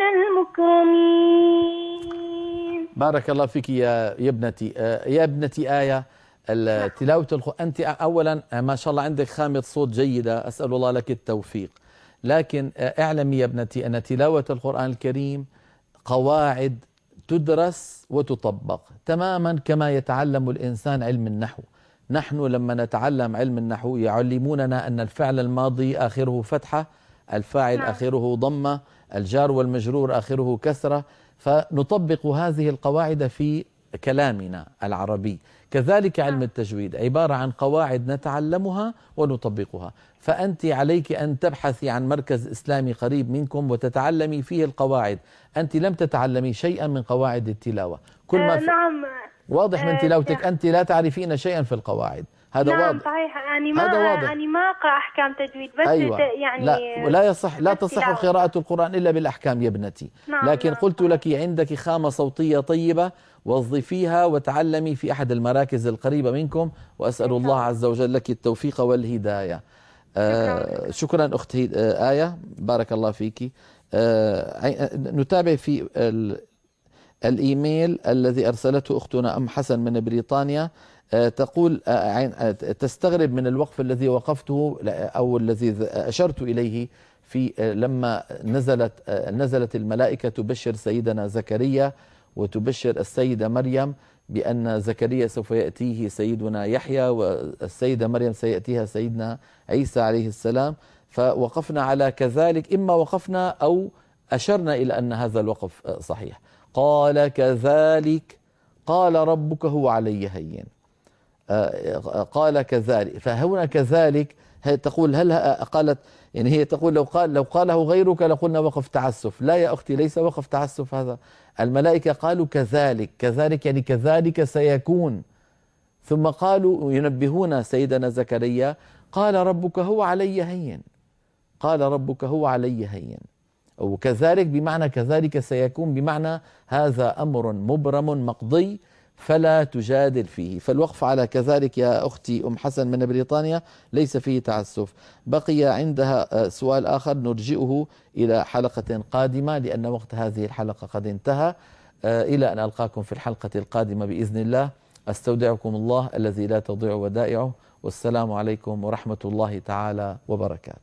المكرمين. بارك الله فيك يا يا ابنتي. يا ابنتي آية، تلاوة القرآن أنت أولا ما شاء الله عندك خامة صوت جيدة، أسأل الله لك التوفيق، لكن اعلمي يا ابنتي أن تلاوة القرآن الكريم قواعد تدرس وتطبق تماما كما يتعلم الإنسان علم النحو. نحن لما نتعلم علم النحو يعلموننا أن الفعل الماضي آخره فتحة، الفاعل آخره ضمة، الجار والمجرور آخره كسرة، فنطبق هذه القواعد في كلامنا العربي. كذلك علم التجويد عبارة عن قواعد نتعلمها ونطبقها. فأنت عليك أن تبحثي عن مركز إسلامي قريب منكم وتتعلمي فيه القواعد. أنت لم تتعلمي شيئا من قواعد التلاوة. كل ما في نعم واضح من تلاوتك أنت لا تعرفين شيئا في القواعد. هذا نعم واضح. صحيح. يعني ما هذا واضح. يعني ما أقرأ أحكام تجويد بس أيوة. يعني لا لا يصح لا تصح قراءة القرآن إلا بالأحكام يا ابنتي. نعم لكن نعم. قلت لك عندك خامة صوتية طيبة، وظفيها وتعلمي في أحد المراكز القريبة منكم، وأسأل الله عز وجل لك التوفيق والهداية. آه شكرا أختي آه آية، بارك الله فيك. آه نتابع في الإيميل الذي أرسلته أختنا أم حسن من بريطانيا. تقول تستغرب من الوقف الذي وقفته أو الذي أشرت إليه في لما نزلت نزلت الملائكة تبشر سيدنا زكريا وتبشر السيدة مريم بأن زكريا سوف يأتيه سيدنا يحيى والسيدة مريم سيأتيها سيدنا عيسى عليه السلام. فوقفنا على كذلك، إما وقفنا أو أشرنا إلى أن هذا الوقف صحيح. قال كذلك قال ربك هو علي هين. قال كذلك، فهنا كذلك تقول هل قالت يعني هي تقول لو قال لو قاله غيرك لقلنا وقف تعسف. لا يا أختي، ليس وقف تعسف هذا. الملائكة قالوا كذلك، كذلك يعني كذلك سيكون. ثم قالوا ينبهون سيدنا زكريا قال ربك هو علي هين، قال ربك هو علي هين. وكذلك بمعنى كذلك سيكون، بمعنى هذا أمر مبرم مقضي فلا تجادل فيه. فالوقف على كذلك يا أختي أم حسن من بريطانيا ليس فيه تعسف. بقي عندها سؤال آخر نرجئه إلى حلقة قادمة لأن وقت هذه الحلقة قد انتهى. إلى أن ألقاكم في الحلقة القادمة بإذن الله، أستودعكم الله الذي لا تضيع ودائعه، والسلام عليكم ورحمة الله تعالى وبركاته.